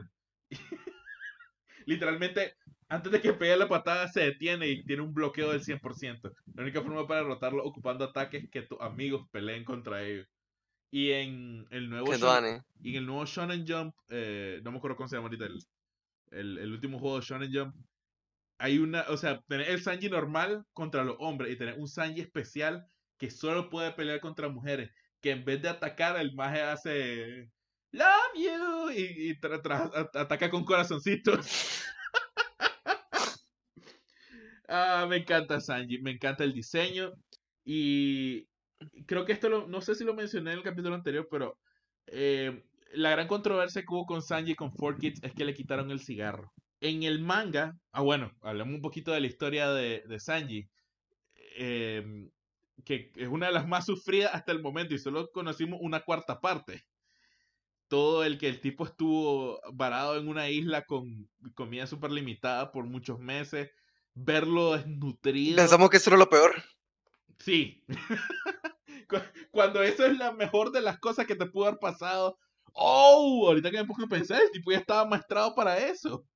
Literalmente, antes de que pegue la patada, se detiene y tiene un bloqueo del cien por ciento. La única forma para derrotarlo ocupando ataques es que tus amigos peleen contra ellos. Y en el nuevo Que Shonen, Duane. y en el nuevo Shonen Jump, eh, no me acuerdo cómo se llama ahorita el, el, el último juego de Shonen Jump, hay una, o sea, tenés el Sanji normal contra los hombres y tenés un Sanji especial que solo puede pelear contra mujeres, que en vez de atacar el maje hace love you y, y tra- tra- a- ataca con corazoncitos. Ah, me encanta Sanji, me encanta el diseño y creo que esto lo, no sé si lo mencioné en el capítulo anterior, pero eh, la gran controversia que hubo con Sanji y con cuatro Kids es que le quitaron el cigarro. En el manga, ah bueno, hablemos un poquito de la historia de, de Sanji, eh, que es una de las más sufridas hasta el momento y solo conocimos una cuarta parte. Todo el que el tipo estuvo varado en una isla con comida súper limitada por muchos meses, verlo desnutrido, Pensamos que eso era lo peor. sí. Cuando eso es la mejor de las cosas que te pudo haber pasado. Oh, ahorita que me pongo a pensar, el tipo ya estaba maestrado para eso.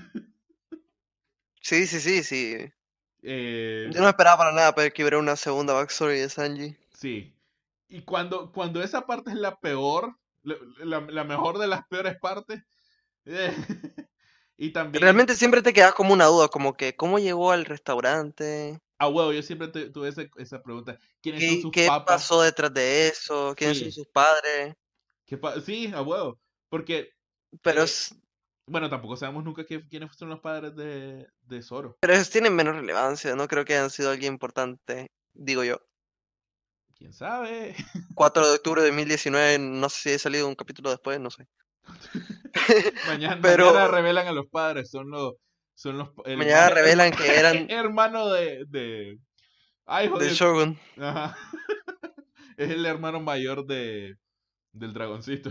Sí, sí, sí, sí. Eh, Yo no esperaba para nada pero que hubiera una segunda backstory de Sanji. sí. Y cuando, cuando esa parte es la peor, la, la- la mejor de las peores partes, eh, y también es, Realmente siempre te queda como una duda, como que cómo llegó al restaurante, ah, huevo, yo siempre te- tuve ese- esa pregunta, ¿quiénes son qué, sus qué papas? pasó detrás de eso, quiénes son Sí, sus padres, ¿qué pa- sí, a huevo, porque, pero, eh, es- bueno, tampoco sabemos nunca qué- quiénes son los padres de, de Zoro, pero esos tienen menos relevancia, no creo que hayan sido alguien importante, digo yo. quién sabe. cuatro de octubre de dos mil diecinueve, no sé si he salido un capítulo después, no sé. Mañana, Pero mañana revelan a los padres, son los, son los, el mañana maje- herma- revelan que eran hermano de, de, ay, del joder, Shogun. ajá, es el hermano mayor de, del dragoncito.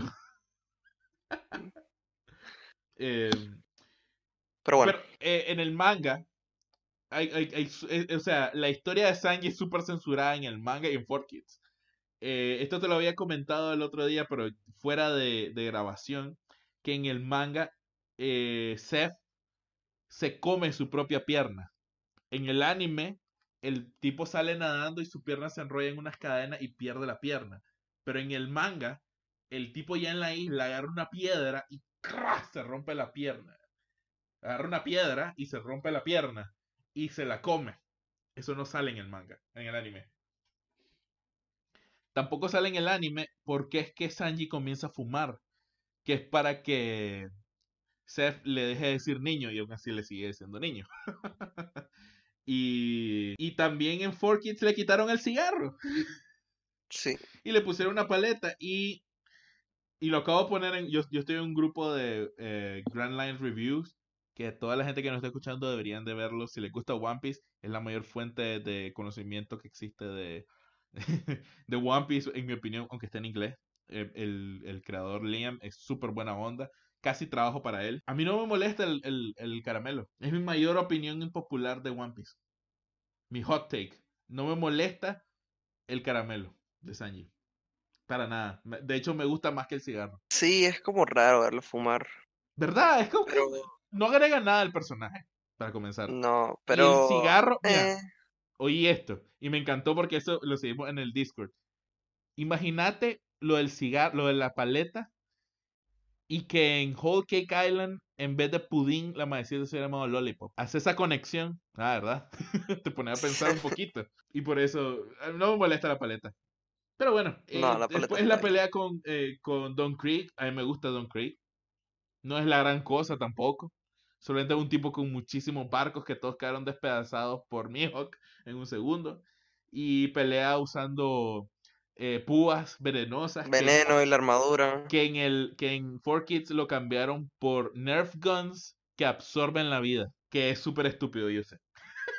Eh, Pero bueno, pero eh, en el manga, hay, hay- hay su- eh, o sea, la historia de Sanji es súper censurada en el manga y en cuatro Kids. Eh, esto te lo había comentado el otro día, pero fuera de, de grabación, que en el manga eh, Seth se come su propia pierna. En el anime, el tipo sale nadando y su pierna se enrolla en unas cadenas y pierde la pierna. Pero en el manga, el tipo ya en la isla agarra una piedra y ¡crash! Se rompe la pierna. Agarra una piedra y se rompe la pierna y se la come. Eso no sale en el manga, en el anime. Tampoco sale en el anime porque es que Sanji comienza a fumar, que es para que Seth le deje de decir niño y aún así le sigue diciendo niño. y, y también en four Kids le quitaron el cigarro. Sí. Y le pusieron una paleta y, y lo acabo de poner en... Yo, yo estoy en un grupo de eh, Grand Line Reviews que toda la gente que nos está escuchando deberían de verlo. Si les gusta One Piece, es la mayor fuente de conocimiento que existe de, de One Piece, en mi opinión, aunque esté en inglés. El, el, el creador Liam es súper buena onda. Casi trabajo para él. A mí no me molesta el, el, el caramelo. Es mi mayor opinión impopular de One Piece. Mi hot take. No me molesta el caramelo de Sanji. Para nada. De hecho, me gusta más que el cigarro. Sí, es como raro verlo fumar. ¿Verdad? Es como Pero... que no agrega nada al personaje, para comenzar. No, Y el pero... cigarro, mira, Eh... oí esto. Y me encantó porque eso lo seguimos en el Discord. Imagínate lo del cigarro, lo de la paleta. Y que en Whole Cake Island, en vez de pudín, la maecita se hubiera llamado Lollipop. Hace esa conexión. Ah, ¿verdad? Te pone a pensar un poquito. Y por eso no me molesta la paleta. Pero bueno, No, eh, la paleta después está la bien. pelea con, eh, con Don Krieg. A mí me gusta Don Krieg. No es la gran cosa tampoco. Solamente es un tipo con muchísimos barcos que todos quedaron despedazados por Mihawk en un segundo. Y pelea usando eh, púas venenosas que Veneno y la armadura. que en el que en four Kids lo cambiaron por Nerf Guns que absorben la vida, que es súper estúpido, yo sé.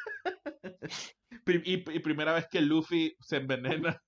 y, y primera vez que Luffy se envenena.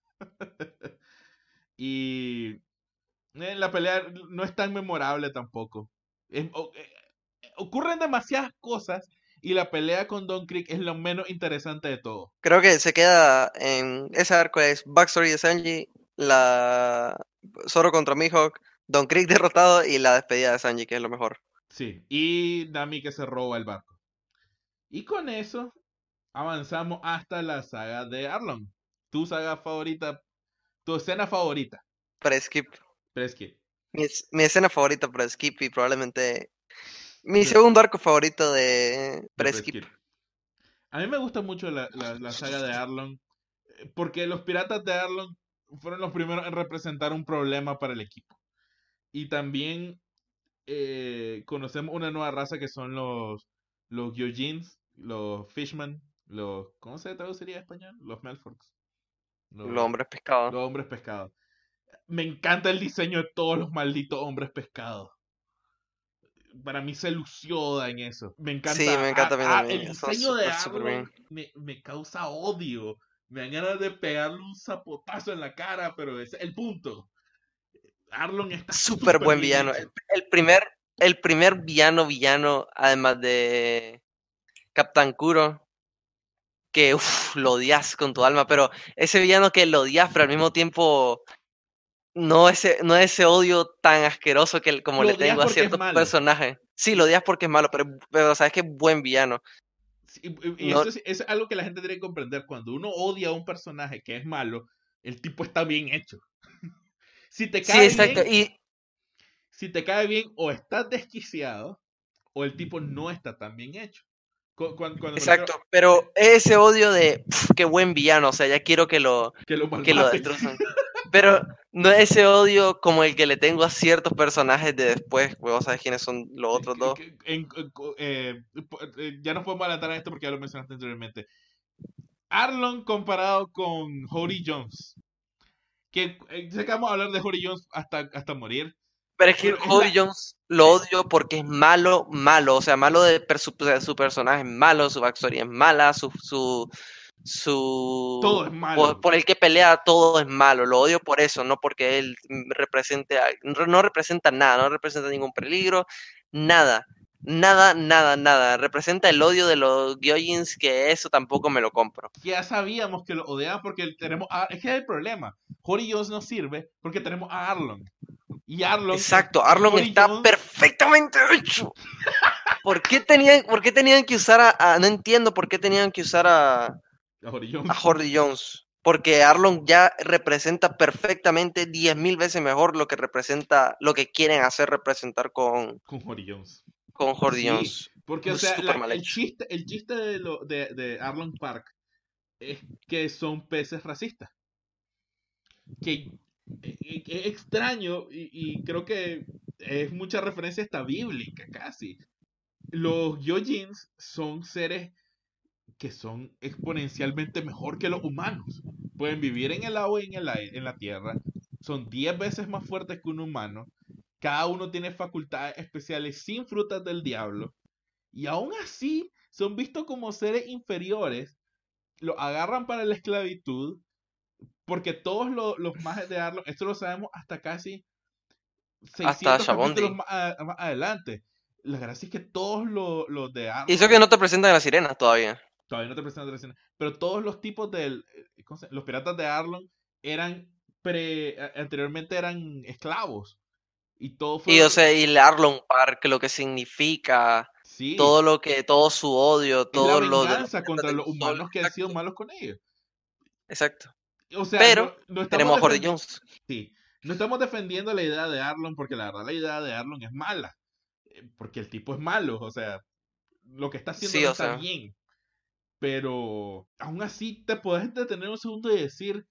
y eh, la pelea no es tan memorable tampoco. Es, o, eh, ocurren demasiadas cosas y la pelea con Don Krieg es lo menos interesante de todo. Creo que se queda en ese arco es Backstory de Sanji, la Zoro contra Mihawk, Don Krieg derrotado y la despedida de Sanji, que es lo mejor. Sí, y Nami que se roba el barco. Y con eso avanzamos hasta la saga de Arlong. Tu saga favorita, tu escena favorita. Pre-skip. Pre-skip. Mi, mi escena favorita pre-skip y probablemente mi De, segundo arco favorito de de pre-skip. pre-skip. A mí me gusta mucho la, la, la saga de Arlong porque los piratas de Arlong fueron los primeros en representar un problema para el equipo. Y también eh, conocemos una nueva raza que son los los Gyojins, los Fishmen, los ¿cómo se traduciría en español? Los Melforks. Los Los, hombres pescados. los hombres pescados. Me encanta el diseño de todos los malditos hombres pescados. Para mí se lució en eso. Me encanta. Sí, me encanta a, a a, mí el también. Son diseño de súper, súper Arlong bien. me, me causa odio. Me dan ganas de pegarle un zapotazo en la cara, pero ese es el punto. Arlong está Súper súper buen bien villano. hecho. El, el, primer, el primer villano villano, además de Captain Kuro, que uf, lo odias con tu alma, pero ese villano que lo odias, pero al mismo tiempo no ese, no ese odio tan asqueroso que como Lo le odias tengo a porque es ciertos malo. personajes. Sí, lo odias porque es malo, pero, pero sabes que es buen villano. Sí, y No, eso es, es algo que la gente tiene que comprender. Cuando uno odia a un personaje que es malo, el tipo está bien hecho. Si te sí, cae exacto. bien, Y, si te cae bien, o estás desquiciado, o el tipo no está tan bien hecho. Cu- Cuando, cuando me refiero exacto, pero ese odio de pf, qué buen villano, o sea, ya quiero que lo, que lo que lo malmaten. destrozan. Pero no ese odio como el que le tengo a ciertos personajes de después, vos sabes quiénes son los otros dos. En- en- eh, eh, ya no podemos adelantar a esto porque ya lo mencionaste anteriormente. Arlong comparado con Holy Jones. Que eh, sé que vamos a hablar de Holy Jones hasta, hasta morir. Pero es que Pero es Jody la. Jones lo odio porque es malo, malo. O sea, malo de per su, de su personaje es malo, su backstory es mala, su. su, Todo su es malo. por, por el que pelea todo es malo. Lo odio por eso, no porque él represente. A, no representa nada, no representa ningún peligro, nada. Nada, nada, nada. Representa el odio de los Gyojins, que eso tampoco me lo compro. Ya sabíamos que lo odiaban porque tenemos. A, es que es el problema. Holy Jones no sirve porque tenemos a Arlong. Y Arlong. Exacto, en, en Arlong Holy está Jones, perfectamente hecho. ¿Por qué tenían, por qué tenían que usar a, a- no entiendo por qué tenían que usar a, A Jordy a Jones. Jordy Jones? Porque Arlon ya representa perfectamente diez mil veces mejor lo que representa, lo que quieren hacer representar con, Con Jordy Jones. con Jordy Sí, Jones. porque, o Es sea, la- súper mal el hecho. chiste, el chiste de, lo, de, de Arlong Park es que son peces racistas. Que eh, es extraño y, y creo que es mucha referencia hasta bíblica casi. Los Gyojins son seres que son exponencialmente mejor que los humanos. Pueden vivir en el agua y en, el aire, en la tierra. Son diez veces más fuertes que un humano. Cada uno tiene facultades especiales sin frutas del diablo. Y aún así son vistos como seres inferiores. Los agarran para la esclavitud. Porque todos los, los mages de Arlong, esto lo sabemos hasta casi Hasta seiscientos capítulos Shabondi. más, a- más adelante. La gracia es que todos los, los de Y eso Arlong que no te presentan a las sirenas todavía. todavía no te presentan atención, pero todos los tipos de los piratas de Arlong eran pre, anteriormente eran esclavos y todo Y o fue, sea, y el Arlong Park, lo que significa, todo sí, lo que, todo su odio, es la todo lo de los venganza planetas contra del los sol. humanos que han sido Exacto, malos con ellos. exacto. O sea, no, Pero no estamos tenemos a Jordi defendiendo, Jones. sí, no estamos defendiendo la idea de Arlong porque la verdad la idea de Arlong es mala, eh, porque el tipo es malo, o sea, lo que está haciendo Sí, no o está sea, bien, pero aún así te puedes detener un segundo y decir,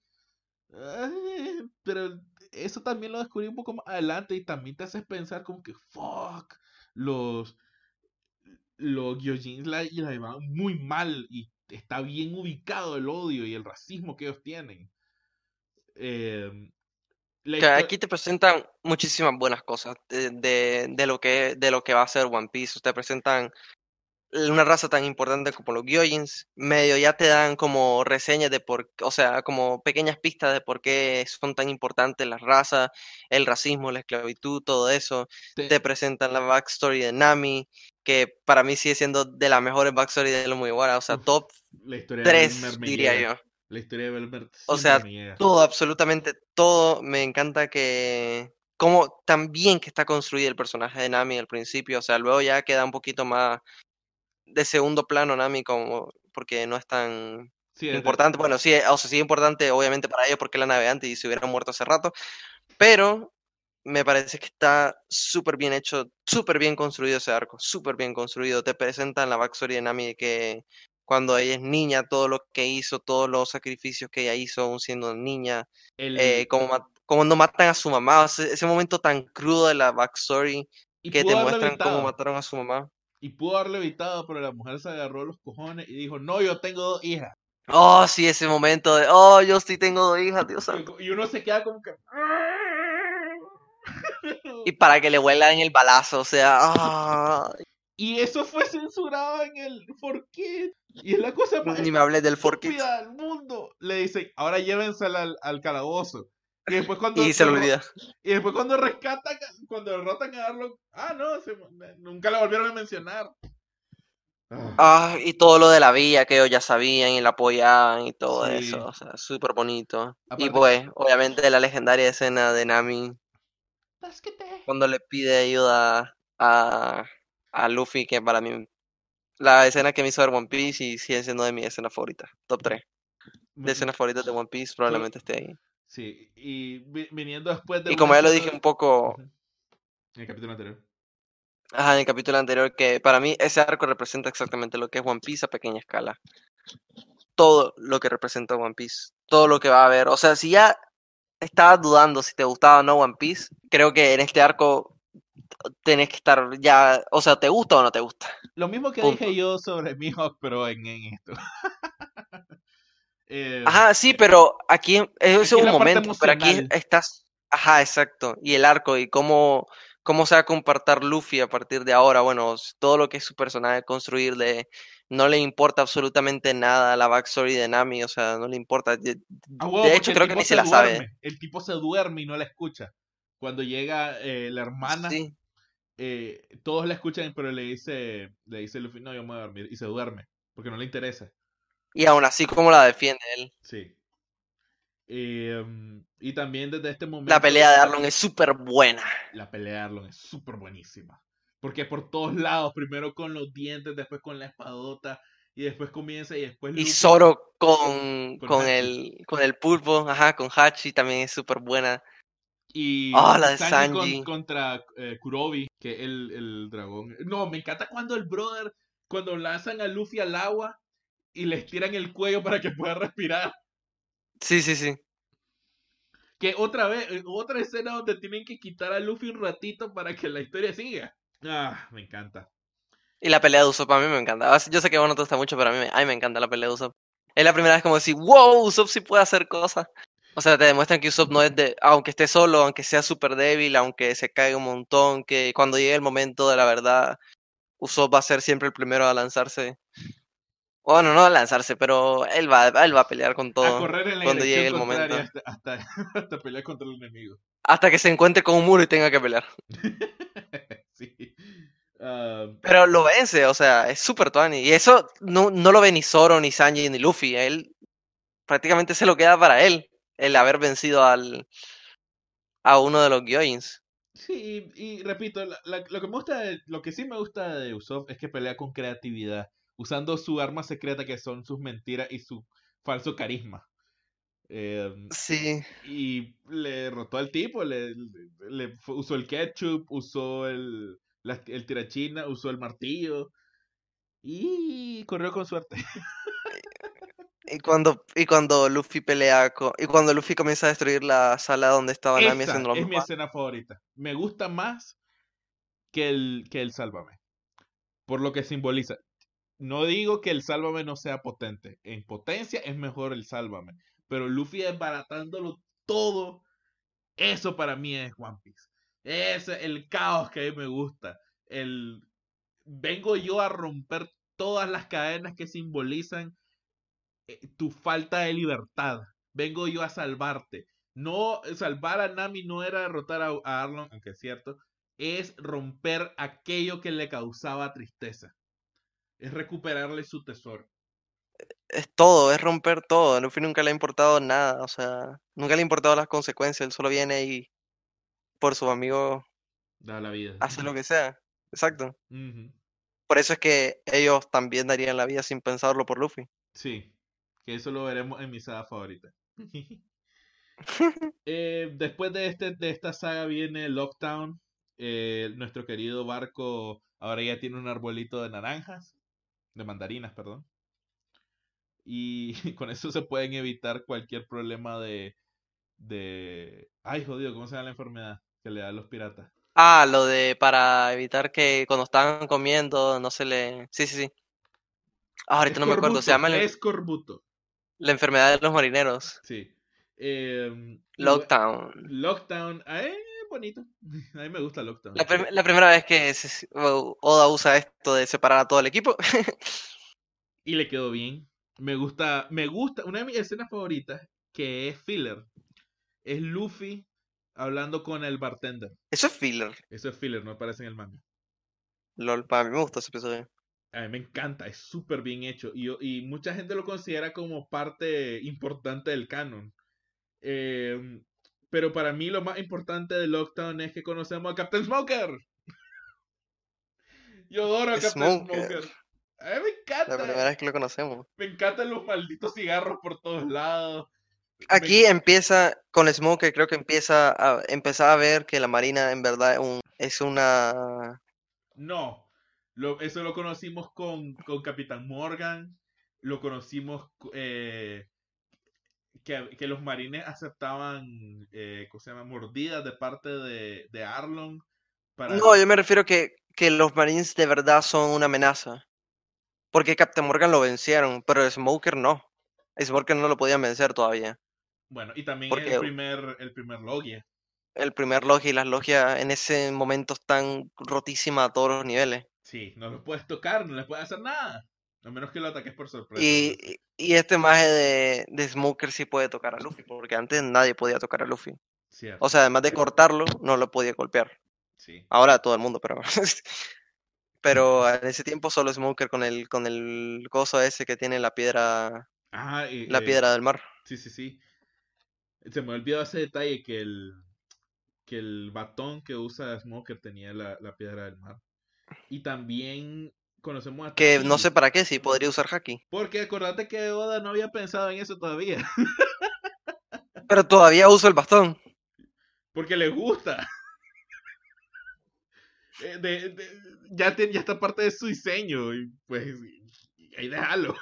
"Ay, pero eso también lo descubrí un poco más adelante y también te haces pensar como que, fuck, los, los Gyojins la, la llevan muy mal y está bien ubicado el odio y el racismo que ellos tienen. Eh, la que historia... aquí te presentan muchísimas buenas cosas de, de, de lo que, de lo que va a ser One Piece. Te presentan una raza tan importante como los Gyojins, medio ya te dan como reseñas de por, o sea, como pequeñas pistas de por qué son tan importantes las razas, el racismo, la esclavitud, todo eso. Te, Te presentan la backstory de Nami, que para mí sigue siendo de las mejores backstory de lo muy buena, o sea, uf, top la historia de Belmer tres me diría llega. yo. La historia de Belmer O siempre sea, me llega. todo, absolutamente todo, me encanta que, como tan bien que está construido el personaje de Nami al principio, o sea, luego ya queda un poquito más de segundo plano Nami como porque no es tan Sí, desde, importante. Bueno, sí, o sea, sí es importante obviamente para ellos porque es la navegante y se hubiera muerto hace rato, pero me parece que está súper bien hecho, súper bien construido ese arco, súper bien construido. Te presentan la backstory de Nami de que cuando ella es niña, todo lo que hizo, todos los sacrificios que ella hizo aún siendo niña, eh, el, como, ma- como no matan a su mamá, o sea, ese momento tan crudo de la backstory y que te pudo haberlo muestran cómo evitado. mataron a su mamá. Y pudo haberlo evitado, pero la mujer se agarró los cojones y dijo, no, yo tengo dos hijas. Oh, sí, ese momento de, oh, yo sí tengo dos hijas, Dios santo. Y uno se queda como que... Y para que le vuelan el balazo, o sea, ah, Y eso fue censurado en el ¿por qué? Y es la cosa más ni me hables del Forkit. estúpida del mundo. Le dicen, ahora llévensela al, al calabozo. Y después cuando Y se lo lo ro- olvida. y después cuando rescatan, cuando derrotan a Arlong, ah no, se- nunca la volvieron a mencionar. Ah, Ah, y todo lo de la villa que ellos ya sabían y la apoyaban y todo eso, sí. o sea, súper bonito. Y Aparte que pues, obviamente la legendaria escena de Nami cuando le pide ayuda a, a Luffy, que para mí, la escena que me hizo ver One Piece y sigue siendo de mi escena favorita, top tres de me- me- escenas favoritas de One Piece, solo probablemente esté ahí. sí, y vi- viniendo después de Y un como ya lo éxito dije un poco ujú, en el capítulo anterior. ajá, en el capítulo anterior, que para mí ese arco representa exactamente lo que es One Piece a pequeña escala. Todo lo que representa One Piece, todo lo que va a haber. O sea, si ya estabas dudando si te gustaba o no One Piece, creo que en este arco tenés que estar ya, o sea, ¿te gusta o no te gusta? Lo mismo que dije Punto. yo sobre Mihawk, pero en, en esto. Eh, Ajá, sí, pero aquí ese es aquí es un la parte momento, pero aquí emocional. estás, ajá, exacto, y el arco y cómo, cómo se va a comportar Luffy a partir de ahora, bueno, s- todo lo que es su personaje construirle, no le importa absolutamente nada la backstory de Nami, o sea, no le importa, de, A huevo, de porque hecho el creo que tipo ni se se la sabe, duerme. El tipo se duerme y no la escucha. Cuando llega eh, la hermana, sí, eh, todos la escuchan, pero le dice, le dice Luffy, no, yo me voy a dormir. Y se duerme, porque no le interesa. y aún así cómo la defiende él. Sí. Eh, y también desde este La pelea momento, de Arlong es súper buena. la pelea de Arlong es súper buenísima. Porque por todos lados, primero con los dientes, después con la espadota, y después comienza, y después Y Luffy Zoro con, con con Hachi. el, con el pulpo, ajá, con Hachi también es súper buena. Y, Ah, la y de Sanji con- Sanji. contra eh, Kurobi, que es el, el dragón. No, me encanta cuando el brother, cuando lanzan a Luffy al agua y les tiran el cuello para que pueda respirar. Sí, sí, sí. Que otra vez, eh, otra escena donde tienen que quitar a Luffy un ratito para que la historia siga. Ah, me encanta. Y la pelea de Usopp a mí me encanta. Ah, yo sé que a vos no te gusta mucho, pero a mí, me- a mí me encanta la pelea de Usopp. Es la primera vez como decir, wow, Usopp sí puede hacer cosas. O sea, te demuestran que Usopp no es de, aunque esté solo, aunque sea súper débil, aunque se caiga un montón, que cuando llegue el momento de la verdad, Usopp va a ser siempre el primero a lanzarse. Bueno, no a lanzarse, pero él va, él va a pelear con A todo correr en la cuando dirección llegue el contraria momento. hasta, hasta, hasta pelear contra el enemigo. Hasta que se encuentre con un muro y tenga que pelear. Sí. Ah, Pero lo vence, o sea, es súper tuani. Y eso no, no lo ve ni Zoro, ni Sanji, ni Luffy. Él prácticamente se lo queda para él, el haber vencido al, a uno de los Gyojins. sí, y, y repito, la- la- lo que me gusta, de- lo que sí me gusta de Usopp es que pelea con creatividad, usando su arma secreta que son sus mentiras y su falso carisma. Eh, Sí, y le derrotó al tipo, le, le- le fu- usó el ketchup, usó el, la- el tirachina, usó el martillo y corrió con suerte. y cuando, y cuando Luffy pelea con, y cuando Luffy comienza a destruir la sala donde estaba Nami Esa haciendo los es mi mapas. escena favorita. Me gusta más que el, que el Sálvame, por lo que simboliza. No digo que el Sálvame no sea potente. En potencia es mejor el Sálvame. Pero Luffy desbaratándolo todo, eso para mí es One Piece. Ese es el caos que a mí me gusta. El vengo yo a romper todas las cadenas que simbolizan eh, tu falta de libertad. Vengo yo a salvarte. No, salvar a Nami no era derrotar a, a Arlong, aunque es cierto, es romper aquello que le causaba tristeza. Es recuperarle su tesoro. Es todo, es romper todo. A Luffy nunca le ha importado nada, o sea, nunca le ha importado las consecuencias. Él solo viene y por sus amigos Da la vida. hace lo que sea. Exacto. Ujú. Por eso es que ellos también darían la vida sin pensarlo por Luffy. Sí, que eso lo veremos en mi saga favorita. Eh, después de, este, de esta saga viene Lockdown. Eh, nuestro querido barco ahora ya tiene un arbolito de naranjas, de mandarinas, perdón. Y con eso se pueden evitar cualquier problema de, de... Ay, jodido, ¿cómo se llama la enfermedad que le da a los piratas? Ah, lo de para evitar que cuando estaban comiendo no se le... Sí, sí, sí. Ah, ahorita no me acuerdo. Se Escorbuto, llama la, escorbuto. la enfermedad de los marineros. Sí. Eh, y bueno, Lockdown. Lockdown, eh, bonito. A mí me gusta La, Lockdown. prim- la primera vez que se- Oda usa esto de separar a todo el equipo. Y le quedó bien. Me gusta, me gusta, una de mis escenas favoritas, que es filler, es Luffy hablando con el bartender. Eso es filler. Eso es filler, no aparece en el manga. LOL, para mí me gustó ese episodio. A mí me encanta, es súper bien hecho. Y, y mucha gente lo considera como parte importante del canon. Eh, pero para mí lo más importante de Lockdown es que conocemos a Captain Smoker. Yo adoro a Captain Smoker. Smoker. A mí me La encanta. primera vez que lo conocemos. Me encantan los malditos cigarros por todos lados. Me, Aquí empieza, con Smoker creo que empieza a empezar a ver que la Marina en verdad es, un, es una... no, lo, eso lo conocimos con, con Capitán Morgan. Lo conocimos eh, que, que, los marines aceptaban, eh, ¿cómo se llama? Mordidas de parte de, de Arlong. Para... No, yo me refiero que, que los Marines de verdad son una amenaza. Porque Captain Morgan lo vencieron, pero Smoker no. Smoker no lo podían vencer todavía. Bueno, y también es el Porque primer, el primer Logia. el primer Logia y las Logias en ese momento están rotísimas a todos los niveles. Sí, no los puedes tocar, no les puedes hacer nada. A menos que lo ataques por sorpresa, Y, obviamente. y este maje de, de Smoker sí puede tocar a Luffy, porque antes nadie podía tocar a Luffy. O Cierto, sea, además de cortarlo, no lo podía golpear. sí. Ahora todo el mundo, pero pero en ese tiempo solo Smoker con el con el coso ese que tiene la piedra Ah, y, la eh, piedra del mar. sí, sí, sí. Se me olvidó ese detalle que el, que el batón que usa Smoker tenía la, la piedra del mar. Y también conocemos a Que no sé Tashigi. para qué, si podría usar haki. Porque acordate que Oda no había pensado en eso todavía. Pero todavía uso el bastón. Porque le gusta. Eh, de- de- ya, te- ya está parte de su diseño. Y pues ahí déjalo.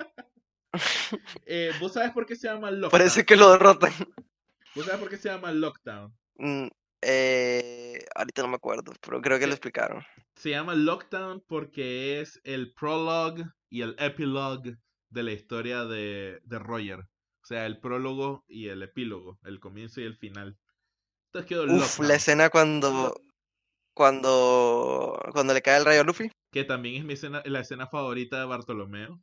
Eh, ¿Vos sabes por qué se llama Lockdown? Parece que lo derrotan. ¿Vos sabes por qué se llama Lockdown? Mm, eh, ahorita no me acuerdo, pero creo que lo Se, explicaron. se llama Lockdown porque es el prologue y el epilogue de la historia de, de Roger. O sea, el prólogo y el epílogo, el comienzo y el final. Entonces quedó Uf, la Lockdown, escena cuando, cuando, cuando le cae el rayo a Luffy. que también es mi escena, la escena favorita de Bartolomeo.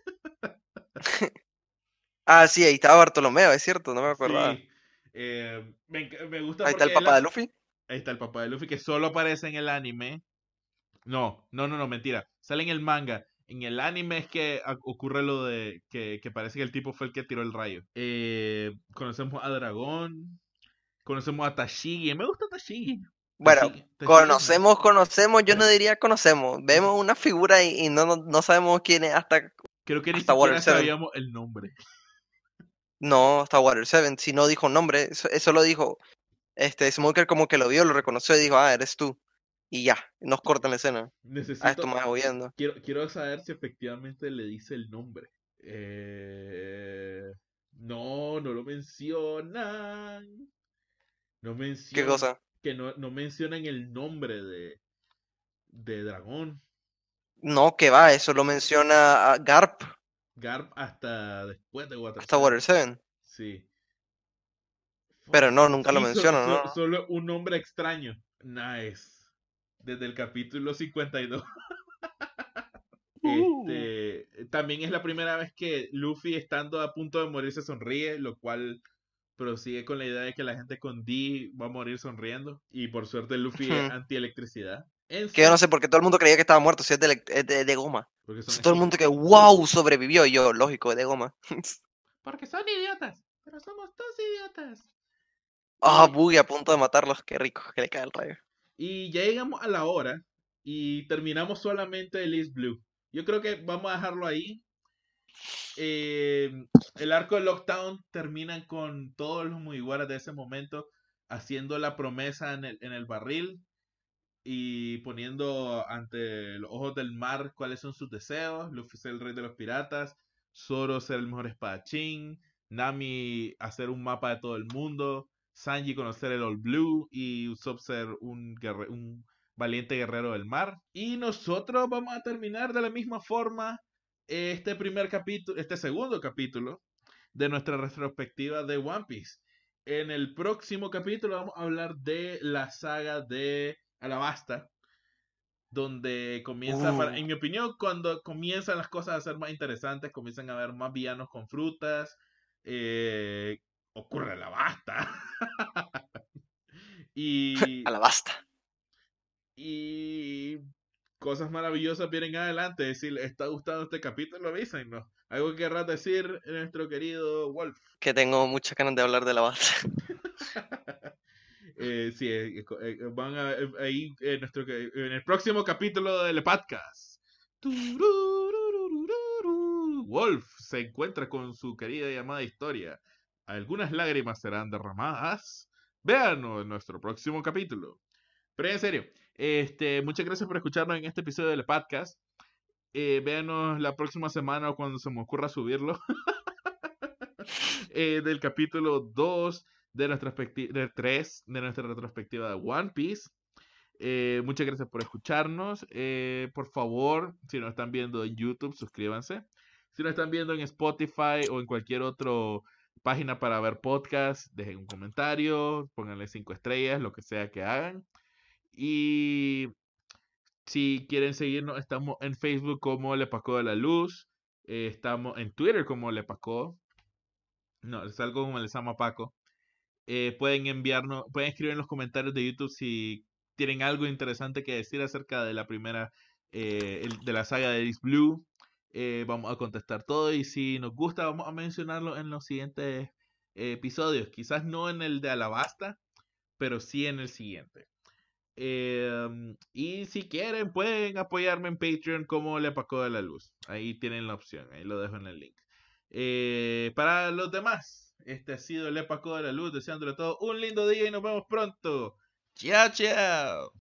Ah, sí, ahí estaba Bartolomeo, es cierto, no me acordaba. Sí, eh, me, enc- me gusta Ahí está el porque él, papá de Luffy. ahí está el papá de Luffy, que solo aparece en el anime. No, no, no, no, mentira. Sale en el manga. En el anime es que a- ocurre lo de que, que parece que el tipo fue el que tiró el rayo. Eh, conocemos a Dragón. Conocemos a Tashigi. Me gusta Tashigi. Bueno, Tashigi, Tashigi es nice. conocemos, conocemos, yo no diría conocemos. Vemos una figura y, y no, no, no sabemos quién es hasta, Creo que ni hasta Water siquiera siete. sabíamos el nombre. No, hasta Water siete. Si no dijo nombre, eso, eso lo dijo. Este, Smoker como que lo vio, lo reconoció y dijo, ah, eres tú. Y ya, nos cortan la escena. Ah, esto Necesito. más huyendo. Quiero, quiero saber si efectivamente le dice el nombre. Eh, no, no lo mencionan. No ¿Qué mencionan. cosa? Que no, no mencionan el nombre de, de Dragón. No, que va, eso lo menciona a Garp, Garp hasta después de Water hasta Water seven. siete. Sí. Pero Fuck. no, nunca lo Sí, so- menciona, so- ¿no? solo un nombre extraño. Nice. Desde el capítulo cincuenta y dos. Uh. Este, también es la primera vez que Luffy, estando a punto de morir, se sonríe, lo cual prosigue con la idea de que la gente con D va a morir sonriendo. Y por suerte Luffy es Ujú. antielectricidad. En Que yo no su... sé por qué todo el mundo creía que estaba muerto, si es de, elec- es de, de goma. Porque son Entonces, todo el mundo que, estúpidos. wow, sobrevivió. Y yo, lógico, es de goma. Porque son idiotas. Pero somos todos idiotas. Ah, Y, Buggy a punto de matarlos, qué rico que le cae el rayo. y ya llegamos a la hora y terminamos solamente el East Blue. Yo creo que vamos a dejarlo ahí. Eh, el arco de Lockdown termina con todos los Mugiwaras de ese momento haciendo la promesa en el, en el barril y poniendo ante los ojos del mar cuáles son sus deseos. Luffy ser el rey de los piratas, Zoro ser el mejor espadachín, Nami hacer un mapa de todo el mundo, Sanji conocer el All Blue y Usopp ser un, guerre un valiente guerrero del mar. Y nosotros vamos a terminar de la misma forma este primer capítulo, este segundo capítulo de nuestra retrospectiva de One Piece. En el próximo capítulo vamos a hablar de la saga de Alabasta, donde comienza, para, Uh, en mi opinión, cuando comienzan las cosas a ser más interesantes, comienzan a haber más villanos con frutas, eh, ocurre Alabasta. a y, la basta. y cosas maravillosas vienen adelante. Si les está gustando este capítulo, avísenos. Algo que querrás decir, nuestro querido Wolf. Que tengo muchas ganas de hablar de la basta. Eh, sí, eh, eh, van a eh, ahí en nuestro en el próximo capítulo del podcast. Tururururururu. Wolf se encuentra con su querida y amada historia. Algunas lágrimas serán derramadas. Véanos en nuestro próximo capítulo. Pero en serio, este, muchas gracias por escucharnos en este episodio del podcast. Eh, véanos la próxima semana o cuando se me ocurra subirlo. eh, del capítulo dos de nuestra de tres de nuestra retrospectiva de One Piece. Eh, muchas gracias por escucharnos. Eh, por favor, si nos están viendo en YouTube, suscríbanse. Si nos están viendo en Spotify o en cualquier otra página para ver podcast, dejen un comentario, pónganle cinco estrellas, lo que sea que hagan. Y si quieren seguirnos, estamos en Facebook como Le Pacó de la Luz. Eh, estamos en Twitter como Le Pacó. No, es algo como les llama Paco. Eh, pueden enviarnos, pueden escribir en los comentarios de YouTube si tienen algo interesante que decir acerca de la primera, eh, el- de la saga de Ace Blue. Eh, vamos a contestar todo y si nos gusta vamos a mencionarlo en los siguientes eh, episodios. Quizás no en el de Alabasta, pero sí en el siguiente. Eh, y si quieren, pueden apoyarme en Patreon como Le Apagó de la Luz. Ahí tienen la opción, ahí lo dejo en el link. Eh, para los demás, este ha sido Le Apagó de la Luz, deseándole todo un lindo día y nos vemos pronto. Chao, chao.